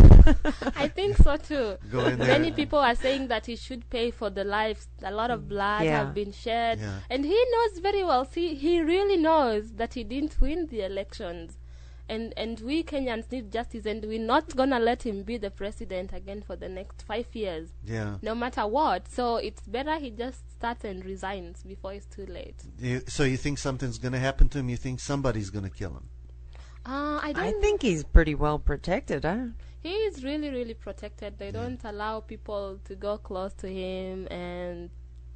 I think so too. Go in there. Many people are saying that he should pay for the lives. A lot of blood Yeah. have been shed. Yeah. And he knows very well. See, he really knows that he didn't win the elections. And and we Kenyans need justice, and we're not going to let him be the president again for the next five years. Yeah. No matter what. So it's better he just starts and resigns before it's too late. You, so you think something's going to happen to him? You think somebody's going to kill him? Uh, I don't I think he's pretty well protected, huh? he is really, really protected. They don't allow people to go close to him, and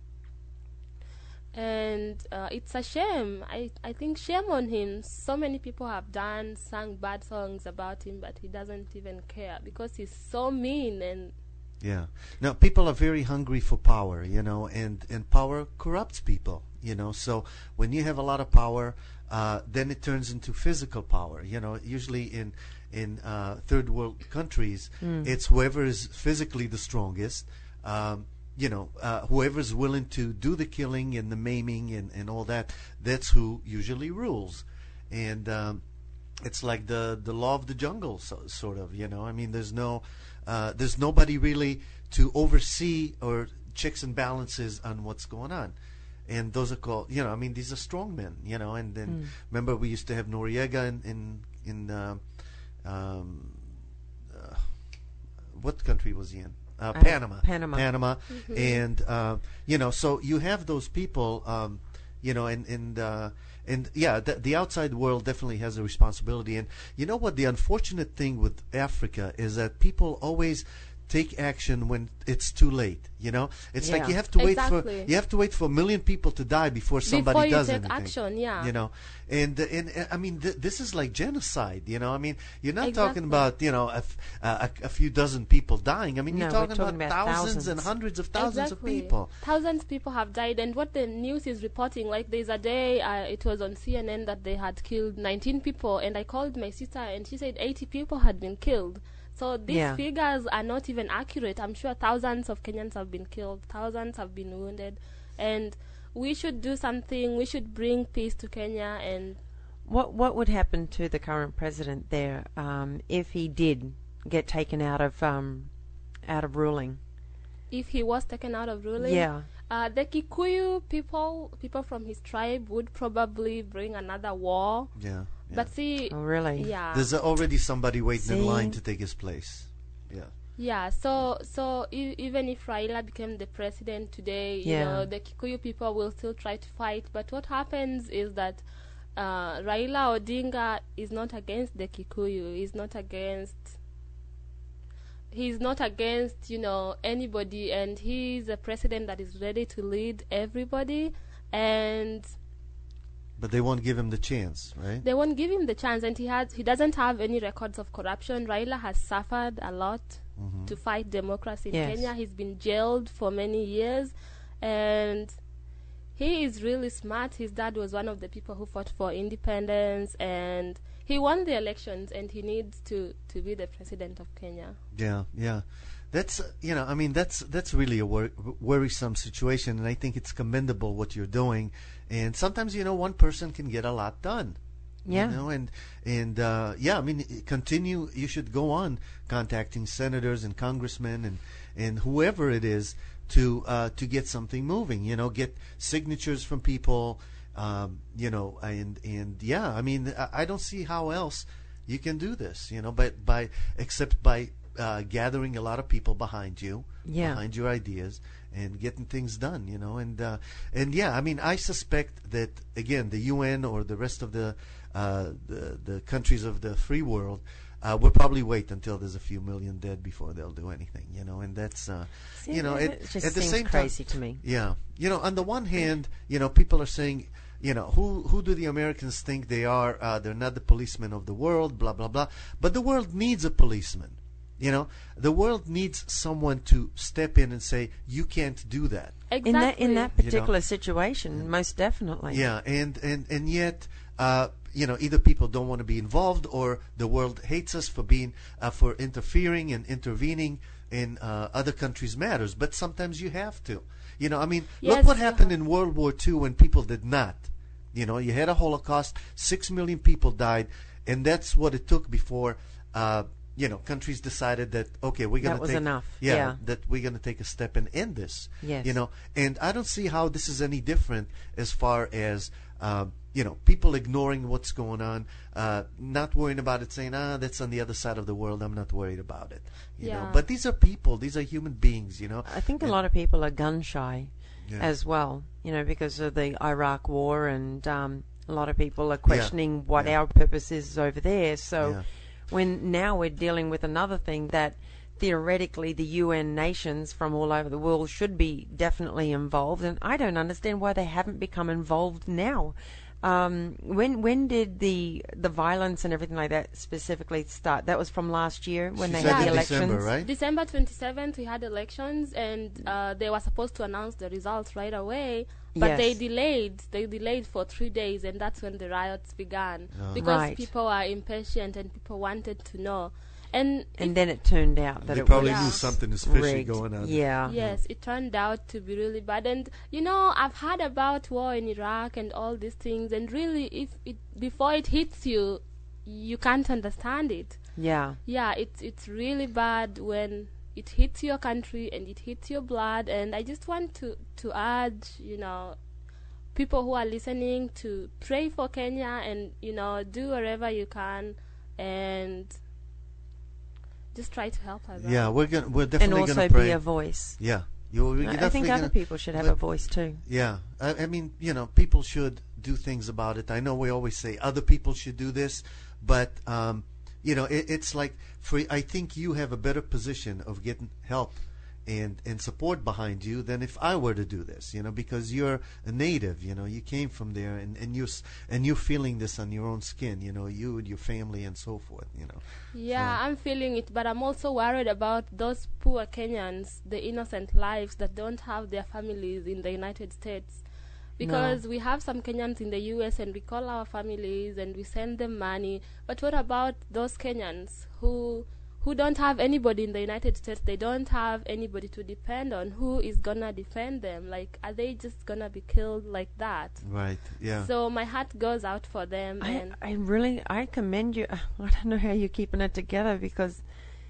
and uh, it's a shame. I, I think shame on him. So many people have done, sung bad songs about him, but he doesn't even care because he's so mean. And Yeah. Now, people are very hungry for power, you know, and, and power corrupts people, you know. So when you have a lot of power, uh, then it turns into physical power. You know, usually in in uh, third world countries, it's whoever is physically the strongest. Um, you know, uh, whoever's willing to do the killing and the maiming and, and all that, that's who usually rules. And um, it's like the, the law of the jungle, so, sort of, you know. I mean, there's no, uh, there's nobody really to oversee or checks and balances on what's going on. And those are called, you know, I mean, these are strong men, you know. And then, mm. remember, we used to have Noriega in, in, in uh, um, uh, what country was he in? Uh, uh, Panama. Panama. Panama. Mm-hmm. And, uh, you know, so you have those people, um, you know, and, and, uh, and yeah, the, the outside world definitely has a responsibility. And you know what? The unfortunate thing with Africa is that people always take action when it's too late. You know, it's Yeah. like you have to wait Exactly. for you have to wait for a million people to die before somebody Before you does take anything. action, yeah. You know, and uh, and uh, I mean, th- this is like genocide. You know, I mean, you're not Exactly. talking about you know a, f- uh, a, a few dozen people dying. I mean, No, you're we're talking, talking about, about thousands, thousands. and hundreds of thousands Exactly. of people. Thousands of people have died, and what the news is reporting, like there's a day, uh, it was on C N N that they had killed nineteen people, and I called my sister, and she said eighty people had been killed. So these Yeah. figures are not even accurate. I'm sure thousands of Kenyans have been killed, thousands have been wounded, and we should do something. We should bring peace to Kenya. And What what would happen to the current president there um, if he did get taken out of um, out of ruling? if he was taken out of ruling, Yeah. Uh, the Kikuyu people, people from his tribe, would probably bring another war. Yeah. yeah. But see, Oh, really? yeah, There's already somebody waiting in See? line to take his place. Yeah. yeah. So, so e- even if Raila became the president today, you Yeah. know, the Kikuyu people will still try to fight. But what happens is that uh, Raila Odinga is not against the Kikuyu. He's not against. He's not against, you know, anybody, and he's a president that is ready to lead everybody, and But they won't give him the chance, right? they won't give him the chance. And he has, he doesn't have any records of corruption. Raila has suffered a lot Mm-hmm. to fight democracy in Yes. Kenya. He's been jailed for many years, and he is really smart. His dad was one of the people who fought for independence, and he won the elections, and he needs to, to be the president of Kenya. Yeah, yeah. That's uh, you know, I mean, that's that's really a wor- worrisome situation, and I think it's commendable what you're doing. And sometimes, you know, one person can get a lot done. Yeah. You know, and and uh, yeah, I mean, i- continue. You should go on contacting senators and congressmen and and whoever it is to uh, to get something moving. You know, get signatures from people. Um, you know, and and yeah, I mean, I, I don't see how else you can do this. You know, but by except by uh, gathering a lot of people behind you, Yeah. behind your ideas, and getting things done. You know, and uh, and yeah, I mean, I suspect that again, the U N or the rest of the uh, the, the countries of the free world uh, will probably wait until there's a few million dead before they'll do anything. You know, and that's uh, See, you know, it, it, it just at the seems same crazy time, to me. yeah. You know, on the one hand, you know, people are saying, you know, who who do the Americans think they are? Uh, they're not the policemen of the world, blah, blah, blah. But the world needs a policeman. You know, the world needs someone to step in and say, you can't do that. Exactly. In that in that You know. particular situation, most definitely. Yeah, and, and, and yet, uh, you know, either people don't want to be involved or the world hates us for being, uh, for interfering and intervening in uh, other countries' matters. But sometimes you have to. You know, I mean, Yes, look what you happened have. in World War Two when people did not. You know, you had a Holocaust, six million people died, and that's what it took before, uh, you know, countries decided that, okay, we're going That to was take, enough, Yeah, yeah. that we're going to take a step and end this. Yes. You know, and I don't see how this is any different as far as, um, you know, people ignoring what's going on, uh, not worrying about it, saying, ah, that's on the other side of the world, I'm not worried about it. You know, Yeah. but these are people, these are human beings, you know. I think a And- lot of people are gun shy Yeah. as well, you know, because of the Iraq war, and um, a lot of people are questioning what Yeah. our purpose is over there. So Yeah. when now we're dealing with another thing that theoretically the U N nations from all over the world should be definitely involved, and I don't understand why they haven't become involved now. Um, when when did the the violence and everything like that specifically start? That was from last year when She they said had the in elections. December, right? December twenty-seventh, we had elections, and uh, they were supposed to announce the results right away, but they Yes. delayed. They delayed for three days, and that's when the riots began Oh. because Right. people are impatient and people wanted to know. And And it- then it turned out that They it probably was knew Yeah. something is fishy rigged. going on. Yeah. Yes, it turned out to be really bad. And you know, I've heard about war in Iraq and all these things, and really, if it before it hits you, you can't understand it. Yeah. Yeah, it's it's really bad when it hits your country and it hits your blood. And I just want to to urge, you know, people who are listening to pray for Kenya, and you know, do wherever you can, and just try to help us. Yeah, out. we're gonna we're And definitely also gonna be pray. a voice. Yeah, you. We're I think definitely other gonna- people should have but- a voice too. Yeah, I, I mean, you know, people should do things about it. I know we always say other people should do this, but um, you know, it, it's like for I think you have a better position of getting help and and support behind you than if I were to do this. You know, because you're a native. You know, you came from there, and and you s- and you're feeling this on your own skin. You know, you and your family and so forth. You know. Yeah, So- I'm feeling it, but I'm also worried about those poor Kenyans, the innocent lives that don't have their families in the United States. Because we have some Kenyans in the U S and we call our families and we send them money. But what about those Kenyans who who don't have anybody in the United States? They don't have anybody to depend on. Who is gonna defend them? Like, are they just gonna be killed like that? Right. Yeah. So my heart goes out for them. I, and I really, I commend you. I don't know how you're keeping it together because,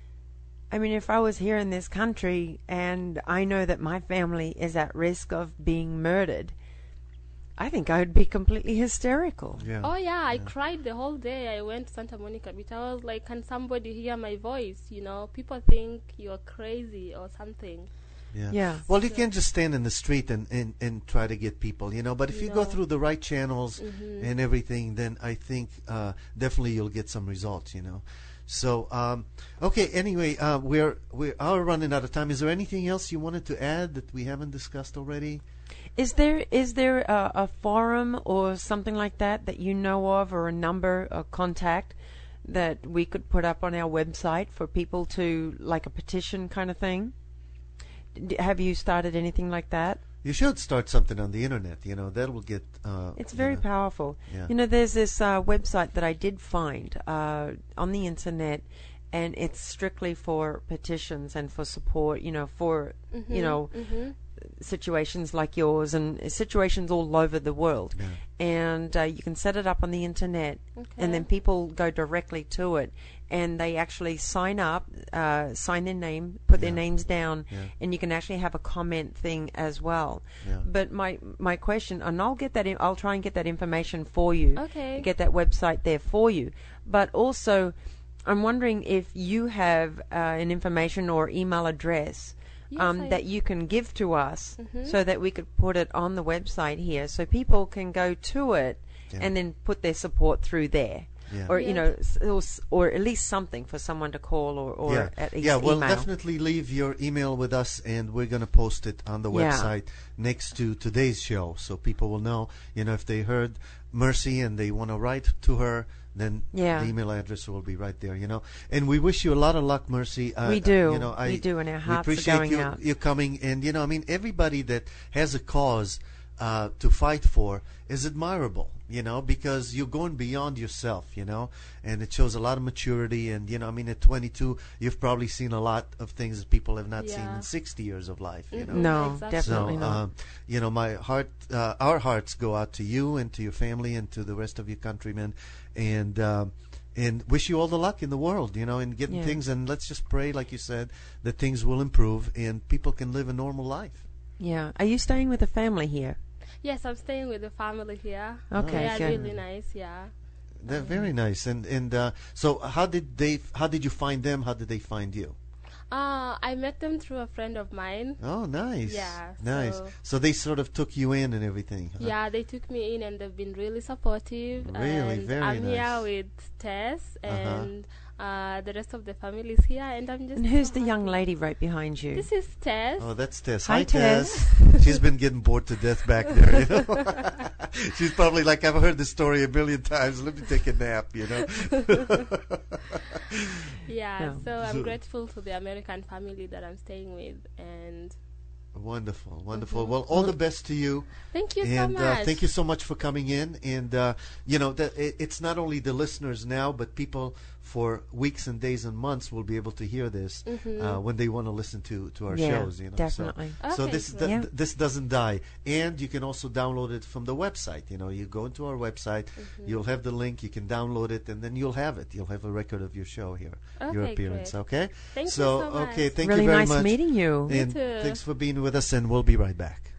I mean, if I was here in this country and I know that my family is at risk of being murdered, I think I would be completely hysterical. yeah. Oh yeah, I cried the whole day. I went to Santa Monica Beach. I was like, can somebody hear my voice? You know, people think you're crazy or something. Yeah. Yeah. Well, you So- can't just stand in the street and, and, and try to get people, you know. But if you go No. through the right channels Mhm. and everything, then I think uh, definitely you'll get some results, you know. So, um, okay. Anyway, uh, we're we are running out of time. Is there anything else you wanted to add that we haven't discussed already? Is there is there a, a forum or something like that that you know of, or a number, a contact that we could put up on our website for people to, like a petition kind of thing? D- have you started anything like that? You should start something on the internet. You know that will get. Uh, It's you very know, powerful. Yeah. You know, there's this uh, website that I did find uh, on the internet, and it's strictly for petitions and for support. You know, for you know. Mm-hmm. situations like yours and situations all over the world. Yeah. And uh, you can set it up on the internet, Okay. and then people go directly to it, and they actually sign up, uh, sign their name, put their Yeah. names down, Yeah. and you can actually have a comment thing as well. Yeah. But my my question, and I'll get that. In, I'll try and get that information for you. Okay. Get that website there for you. But also, I'm wondering if you have uh, an information or email address Yes, um, I- that you can give to us Mhm. so that we could put it on the website here so people can go to it Yeah. and then put their support through there. Yeah. Or, you Yes. know, s- or, s- or at least something for someone to call or, or yeah, at least yeah. Well, email. definitely leave your email with us, and we're going to post it on the Yeah. website next to today's show, so people will know. You know, if they heard Mercy and they want to write to her, then Yeah. the email address will be right there. You know, and we wish you a lot of luck, Mercy. Uh, We do. You know, I, We do, and our we hearts are appreciate going you out. you coming, and you know, I mean, everybody that has a cause uh, to fight for is admirable, you know, because you're going beyond yourself, you know, and it shows a lot of maturity. And, you know, I mean, at twenty-two, you've probably seen a lot of things that people have not seen Yeah. in sixty years of life, you know. Mhm. No, Exactly. definitely So, not. um, you know, my heart, uh, our hearts go out to you and to your family and to the rest of your countrymen, and um, and wish you all the luck in the world, you know, in getting Yeah. things. And let's just pray, like you said, that things will improve and people can live a normal life. Yeah. Are you staying with a family here? Yes, I'm staying with the family here. Okay, They are good. really nice. Yeah. They're very nice. And and uh, so, how did they? How did you find them? How did they find you? Uh, I met them through a friend of mine. Oh, nice. Yeah, Nice. so- So they sort of took you in and everything. huh? Yeah, they took me in and they've been really supportive. Really? and Very I'm here nice. with Tess Uh-huh. and uh, the rest of the family is here, and I'm just. And who's so the young happy. lady right behind you? This is Tess. Oh, that's Tess. Hi, Hi, Tess. She's been getting bored to death back there. You know? She's probably like, I've heard this story a million times. Let me take a nap, you know. Yeah, No. so I'm So- grateful to the American family that I'm staying with, and Wonderful, wonderful. Mhm. Well, all the best to you. thank you and so much. Uh, thank you so much for coming in. And uh, you know, that it, it's not only the listeners now, but people for weeks and days and months will be able to hear this Mhm. uh, when they want to listen to, to our Yeah, shows. You know, definitely. So, so Okay, this good. th- Yeah. th- this doesn't die, and you can also download it from the website. You know, you go into our website, Mhm. you'll have the link, you can download it, and then you'll have it. You'll have a record of your show here, your Okay, appearance. great. Okay. Thank so, you so much. okay, thank really you very nice much. meeting you. Me And too. thanks for being with us, and we'll be right back.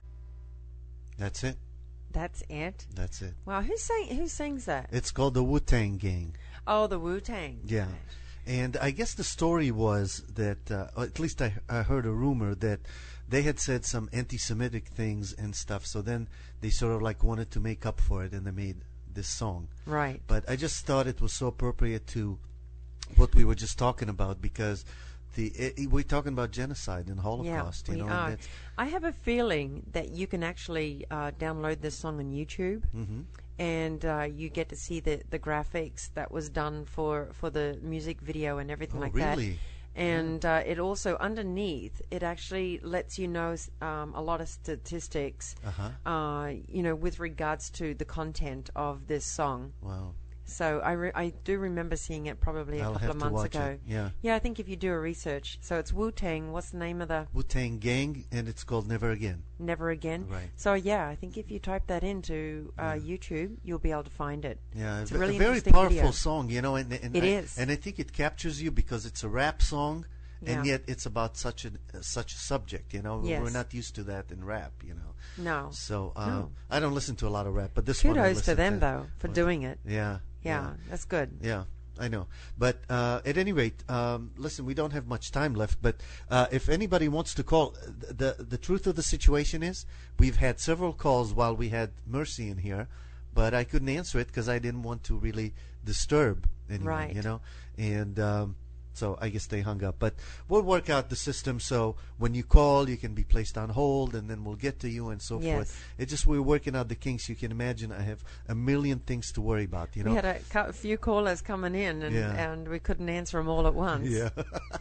That's it. That's it. That's it. Wow, who sang? Who sings that? It's called the Wu-Tang Gang. Oh, the Wu Tang. Yeah. And I guess the story was that, uh, or at least I, I heard a rumor that they had said some anti-Semitic things and stuff. So then they sort of like wanted to make up for it, and they made this song. Right. But I just thought it was so appropriate to what we were just talking about, because the it, we're talking about genocide and Holocaust. Yeah, you we know, are. and that's, I have a feeling that you can actually uh, download this song on YouTube, mhm. and uh, you get to see the, the graphics that was done for, for the music video and everything Oh, like that. really? And uh, it also, underneath, it actually lets you know um, a lot of statistics, Uh-huh. uh, you know, with regards to the content of this song. Wow. So I, re- I do remember seeing it probably a I'll couple have of to months watch ago. it. Yeah. Yeah, I think if you do a research, so it's Wu-Tang. What's the name of the Wu-Tang Gang, and it's called Never Again. Never Again? Right. So yeah, I think if you type that into uh, Yeah. YouTube, you'll be able to find it. Yeah, It's a v- really very interesting powerful video. song, you know, and, and It I, is. and I think it captures you because it's a rap song, and Yeah. yet it's about such a uh, such a subject, you know. Yes. We're not used to that in rap, you know. No. So uh, No. I don't listen to a lot of rap, but this one I Kudos to listen them, to. though, for What? doing it. Yeah, Yeah, that's good. yeah, I know. But uh, at any rate, um, listen, we don't have much time left. But uh, if anybody wants to call, the the truth of the situation is we've had several calls while we had Mercy in here, but I couldn't answer it because I didn't want to really disturb anyone, Right. you know. And um, so I guess they hung up. But we'll work out the system so when you call, you can be placed on hold, and then we'll get to you and so Yes. forth. It's just we're working out the kinks. You can imagine I have a million things to worry about, you know. We had a, cou- a few callers coming in, and, Yeah. and we couldn't answer them all at once. Yeah.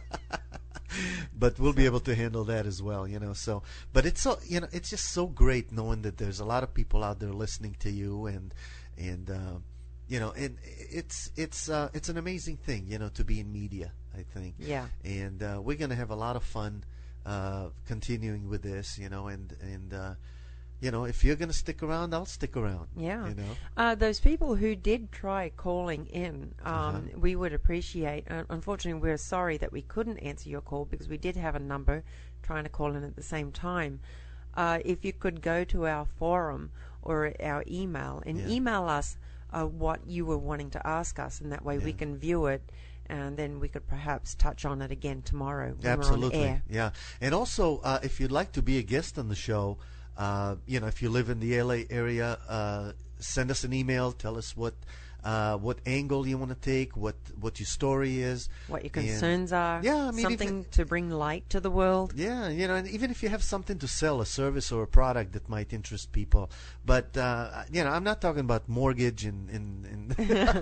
But we'll be able to handle that as well, you know. So, but it's so, you know, it's just so great knowing that there's a lot of people out there listening to you, and and uh, you know, and it's it's uh, it's an amazing thing, you know, to be in media, I think. Yeah. And uh, we're gonna have a lot of fun uh, continuing with this, you know, and and uh, you know, if you're gonna stick around, I'll stick around. Yeah. You know. Uh, those people who did try calling in, um, Uh-huh. we would appreciate. Uh, unfortunately, we're sorry that we couldn't answer your call because we did have a number trying to call in at the same time. Uh, if you could go to our forum or our email and Yeah. email us uh, what you were wanting to ask us, and that way we Yeah. can view it, and then we could perhaps touch on it again tomorrow when Absolutely, we're on air. yeah. And also, uh, if you'd like to be a guest on the show, uh, you know, if you live in the L A area, uh, send us an email. Tell us what uh, what angle you want to take, what what your story is, What your and- concerns are, Yeah, I mean, if something it- to bring light to the world. Yeah, you know, and even if you have something to sell, a service or a product that might interest people. But, uh, you know, I'm not talking about mortgage and and and,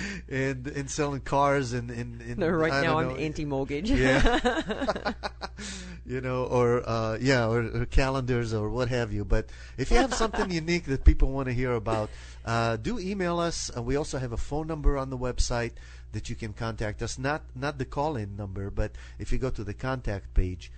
and, and selling cars and, and, and No, right I now don't I'm know. anti-mortgage. Yeah. You know, or uh, yeah, or, or calendars or what have you. But if you have something unique that people want to hear about, uh, do email us. Uh, we also have a phone number on the website that you can contact us. Not not the call-in number, but if you go to the contact page,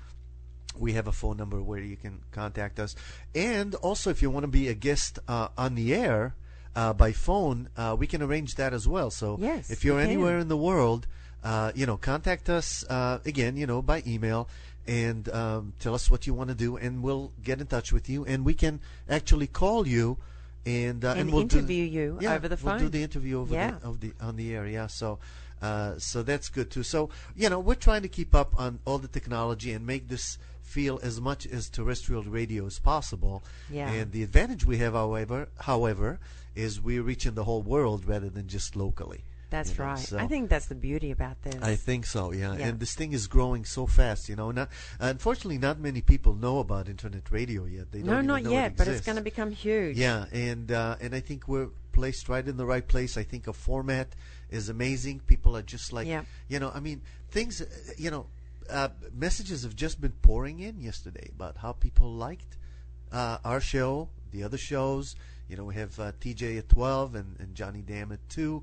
we have a phone number where you can contact us. And also, if you want to be a guest uh, on the air uh, by phone, uh, we can arrange that as well. So Yes, if you're we can. anywhere in the world, uh, you know, contact us uh, again, you know, by email, and um, tell us what you want to do, and we'll get in touch with you, and we can actually call you and uh, And we'll interview do, you yeah, over the We'll do phone. the interview over Yeah. the, of the on the air. Yeah, so. Uh, so that's good too. So you know, we're trying to keep up on all the technology and make this feel as much as terrestrial radio as possible. Yeah. And the advantage we have, however, however, is we're reaching the whole world rather than just locally. That's you know, right. so- I think that's the beauty about this. I think so, yeah. Yeah. And this thing is growing so fast, you know. Not, unfortunately, not many people know about internet radio yet. They don't no, even not know yet, it but it's exists. going to become huge. Yeah, and uh, and I think we're placed right in the right place. I think a format is amazing. People are just like, Yeah. you know, I mean, things, uh, you know, uh, messages have just been pouring in yesterday about how people liked uh, our show, the other shows. You know, we have uh, T J at twelve and, and Johnny Dam at two.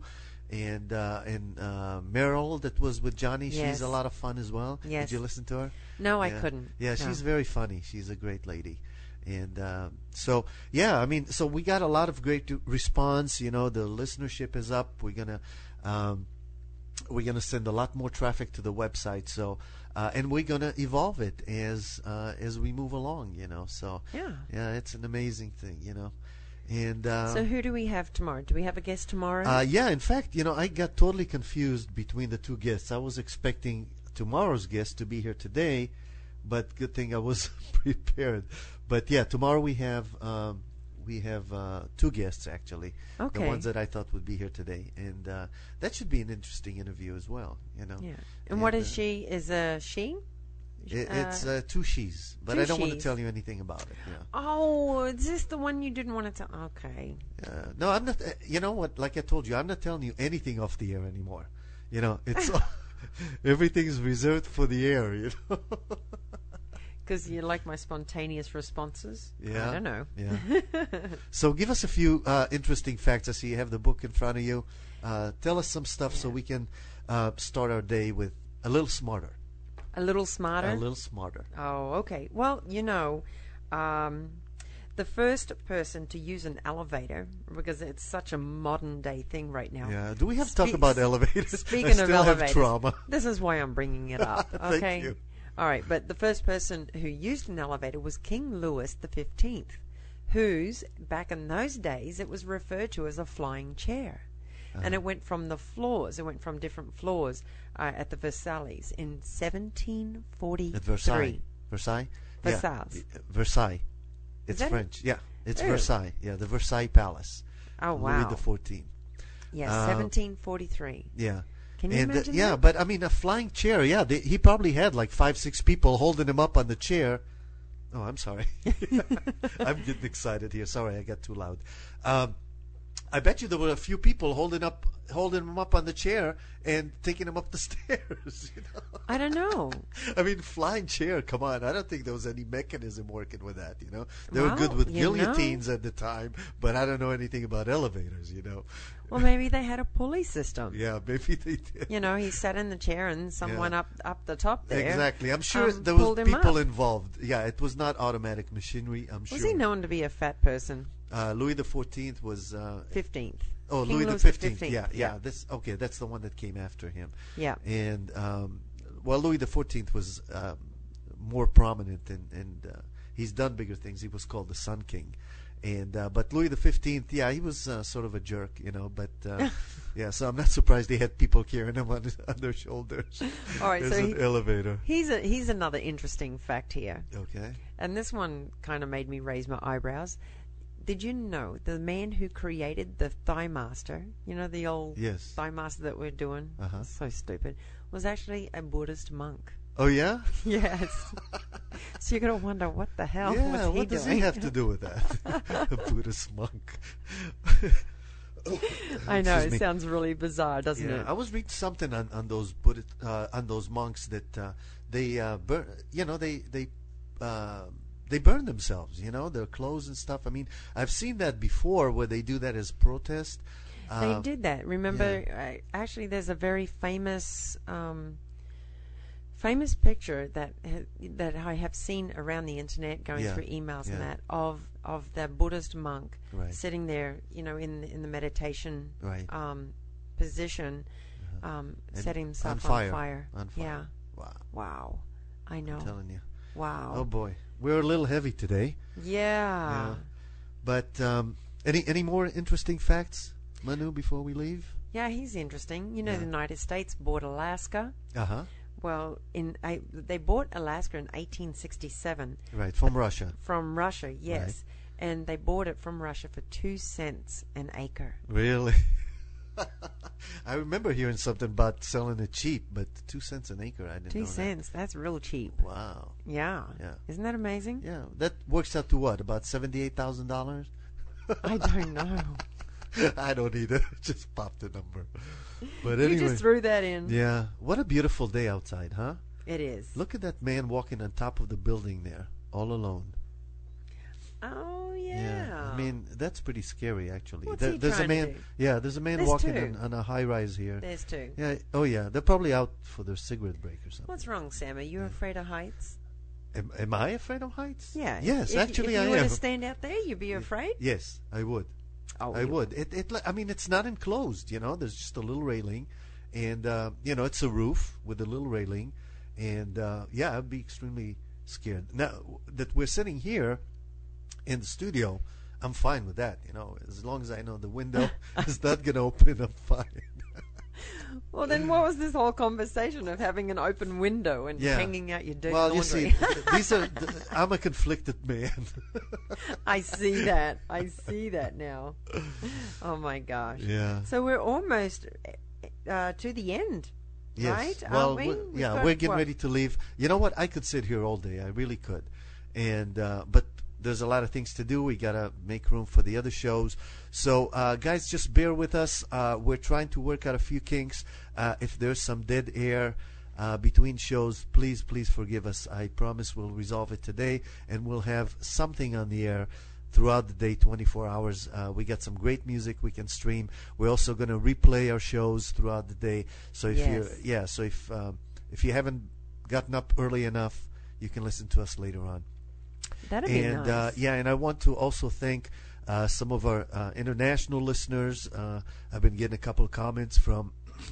and uh, and uh, Meryl that was with Johnny. Yes. She's a lot of fun as well. Yes. Did you listen to her? No, I Yeah. couldn't. Yeah, No. she's very funny. She's a great lady. And uh, so, yeah, I mean, so we got a lot of great response. You know, the listenership is up. We're gonna um, we're gonna send a lot more traffic to the website. So, uh, and we're gonna evolve it as uh, as we move along. You know, so Yeah. yeah, it's an amazing thing. You know, and uh, So who do we have tomorrow? Do we have a guest tomorrow? uh, yeah, in fact, you know, I got totally confused between the two guests. I was expecting tomorrow's guest to be here today, but good thing I was prepared. But yeah, tomorrow we have um, we have uh, two guests actually. Okay. The ones that I thought would be here today, and uh, that should be an interesting interview as well. You know. yeah. And what And, is uh, she? Is a she? It, Uh, it's uh, two she's, but two I don't want to she's. tell you anything about it. Yeah. Oh, is this the one you didn't want to tell? Okay. Uh, no, I'm not. Uh, you know what? Like I told you, I'm not telling you anything off the air anymore. You know, it's everything's reserved for the air. You know. Because you like my spontaneous responses? Yeah. I don't know. Yeah. So give us a few uh, interesting facts. I see you have the book in front of you. Uh, tell us some stuff so we can uh, start our day with a little smarter. A little smarter? A little smarter. Oh, okay. Well, you know, um, the first person to use an elevator, because it's such a modern day thing right now. Yeah. Do we have to talk Spe- about elevators? Speaking I of still elevators, have trauma. this is why I'm bringing it up. Thank Okay. you. All right, but the first person who used an elevator was King Louis the Fifteenth, whose back in those days it was referred to as a flying chair. And it went from the floors, it went from different floors uh, at the Versailles in seventeen forty-three. At Versailles. Versailles? Versailles. Yeah. Versailles. It's that it? French. Yeah. It's Really? Versailles. Yeah, the Versailles Palace. Oh, wow. Louis the Fourteenth. Yeah, Uh, seventeen forty-three. Yeah. Can you and, uh, imagine yeah, that? but I mean, a flying chair. Yeah, they, he probably had like five, six people holding him up on the chair. Oh, I'm sorry. I'm getting excited here. Sorry, I got too loud. Um, I bet you there were a few people holding up, holding him up on the chair and taking him up the stairs. You know? I don't know. I mean, flying chair. Come on, I don't think there was any mechanism working with that. You know, they were Well, good with you know. guillotines at the time, but I don't know anything about elevators. You know. Well, maybe they had a pulley system. Yeah, maybe they did. You know, he sat in the chair and someone Yeah. up up the top there. Exactly. I'm sure um, there was pulled him people up. involved. Yeah, it was not automatic machinery. I'm sure. Was he known to be a fat person? Uh, Louis the Fourteenth was. Uh, Fifteenth. oh, King Louis the Louis Fifteenth. the Yeah, yeah, yeah. This okay. That's the one that came after him. Yeah. And um, well, Louis the Fourteenth was um, more prominent, and and uh, he's done bigger things. He was called the Sun King. And uh, but Louis the Fifteenth, yeah, he was uh, sort of a jerk, you know. But uh, yeah, so I'm not surprised they had people carrying him on, on their shoulders. All right, as so an he- elevator. He's a, he's another interesting fact here. Okay. And this one kind of made me raise my eyebrows. Did you know the man who created the Thigh Master, you know, the old Yes. Thigh Master that we're doing? Uh-huh. So stupid. Was actually a Buddhist monk. Oh yeah. Yes. So you're going to wonder what the hell Yeah, was he what does doing? he have to do with that? A Buddhist monk. I know, Excuse it me. sounds really bizarre, doesn't Yeah, it? I was reading something on, on those Buddhist, uh, on those monks that uh, they uh, burn. You know, they they uh, they burn themselves. You know, their clothes and stuff. I mean, I've seen that before where they do that as protest. They Uh, did that. Remember, I, actually, there's a very famous, um, famous picture that ha- that I have seen around the internet, going Yeah, through emails and yeah. that, of of the Buddhist monk Right. sitting there, you know, in in the meditation Right. um, position, um, And setting himself on fire. on fire. On fire. Yeah. Wow. Wow. I know. I'm telling you. Wow. Oh boy, we're a little heavy today. yeah. Yeah. But um, any any more interesting facts, Manu, before we leave? Yeah, he's interesting. You know, Yeah. the United States bought Alaska. Uh huh. Well, in I, they bought Alaska in eighteen sixty-seven Right, from Russia. from Russia, yes, and they bought it from Russia for two cents an acre. Really? I remember hearing something about selling it cheap, but two cents an acre, I didn't Two know cents, that's real cheap. that. Wow. Yeah. Yeah. Isn't that amazing? Yeah, that works out to what? About seventy-eight thousand dollars? I don't know. I don't either. Just popped the number. But You anyway. just threw that in. Yeah. What a beautiful day outside, huh? It is. Look at that man walking on top of the building there, all alone. Oh yeah. I mean, that's pretty scary, actually. What's There- he there's a trying to man. do? Yeah, there's a man There's walking two. on, on a high rise here. There's two. Yeah. Oh yeah. They're probably out for their cigarette break or something. What's wrong, Sam? Are you afraid of heights? Am, am I afraid of heights? Yeah. Yes, If- actually, if I you were am. to stand out there, you'd be afraid. Yes, I would. Oh, I you- would. It, it. li- I mean, it's not enclosed. You know, there's just a little railing, and uh, you know, it's a roof with a little railing, and uh, yeah, I'd be extremely scared. Now that we're sitting here in the studio, I'm fine with that. You know, as long as I know the window is not going to open, I'm fine. Well, then what was this whole conversation of having an open window and Yeah. hanging out your dirty Well, you laundry? see, th- these are. Th- I'm a conflicted man. I see that. I see that now. Oh my gosh. Yeah. So we're almost uh, to the end, Yes. right? Well, Aren't we? we're- We've yeah, got, we're getting what? ready to leave. You know what? I could sit here all day. I really could. And uh, but there's a lot of things to do. We gotta make room for the other shows. So, uh, guys, just bear with us. Uh, we're trying to work out a few kinks. Uh, if there's some dead air uh, between shows, please, please forgive us. I promise we'll resolve it today, and we'll have something on the air throughout the day, twenty-four hours. Uh, we got some great music we can stream. We're also going to replay our shows throughout the day. So if you, Yes. yeah, so if um, if you haven't gotten up early enough, you can listen to us later on. That'd be And nice. uh, yeah, and I want to also thank uh, some of our uh, international listeners. Uh, I've been getting a couple of comments from,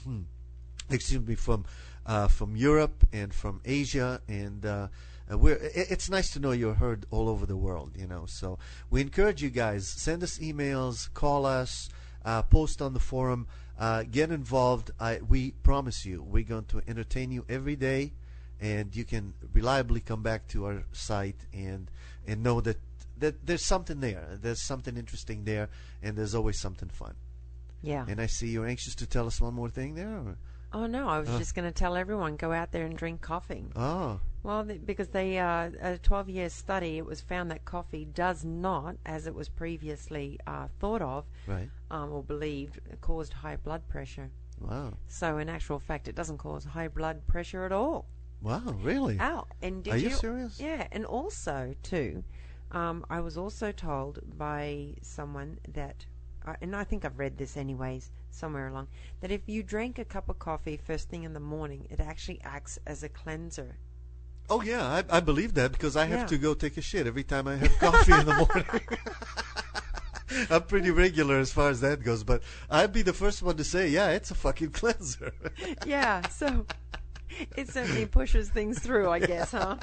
excuse me, from uh, from Europe and from Asia, and uh, uh, we're. It, it's nice to know you're heard all over the world. You know, so we encourage you guys, send us emails, call us, uh, post on the forum, uh, get involved. I, we promise you, we're going to entertain you every day. And you can reliably come back to our site and and know that, that there's something there. There's something interesting there, and there's always something fun. yeah. And I see you're anxious to tell us one more thing there. Or? Oh no, I was Uh. just going to tell everyone go out there and drink coffee. Oh, Well, th- because they uh, a twelve-year study, it was found that coffee does not, as it was previously uh, thought of right. um, or believed, caused high blood pressure. Wow. So in actual fact, it doesn't cause high blood pressure at all. Wow. Really? Ow! And did Are you serious? Yeah, and also too, um, I was also told by someone that, uh, and I think I've read this anyways somewhere along, that if you drink a cup of coffee first thing in the morning, it actually acts as a cleanser. Oh yeah, I, I believe that because I have Yeah. to go take a shit every time I have coffee in the morning. I'm pretty regular as far as that goes, but I'd be the first one to say, yeah, it's a fucking cleanser. Yeah, so it certainly pushes things through, I guess, huh?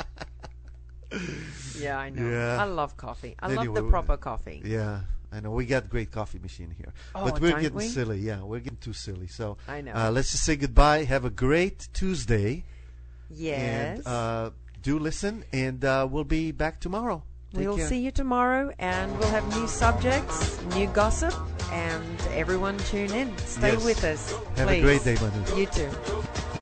Yeah, I know. Yeah. I love coffee. I love Anyway, the proper coffee. Yeah, I know. We got great coffee machine here. Oh, but we're don't getting we? silly. Yeah, we're getting too silly. So I know. Uh, let's just say goodbye. Have a great Tuesday. Yes. And uh, do listen, and uh, we'll be back tomorrow. Take We'll care. see you tomorrow, and we'll have new subjects, new gossip, and everyone tune in. Stay Yes. with us. Have please. a great day, Manu. You too.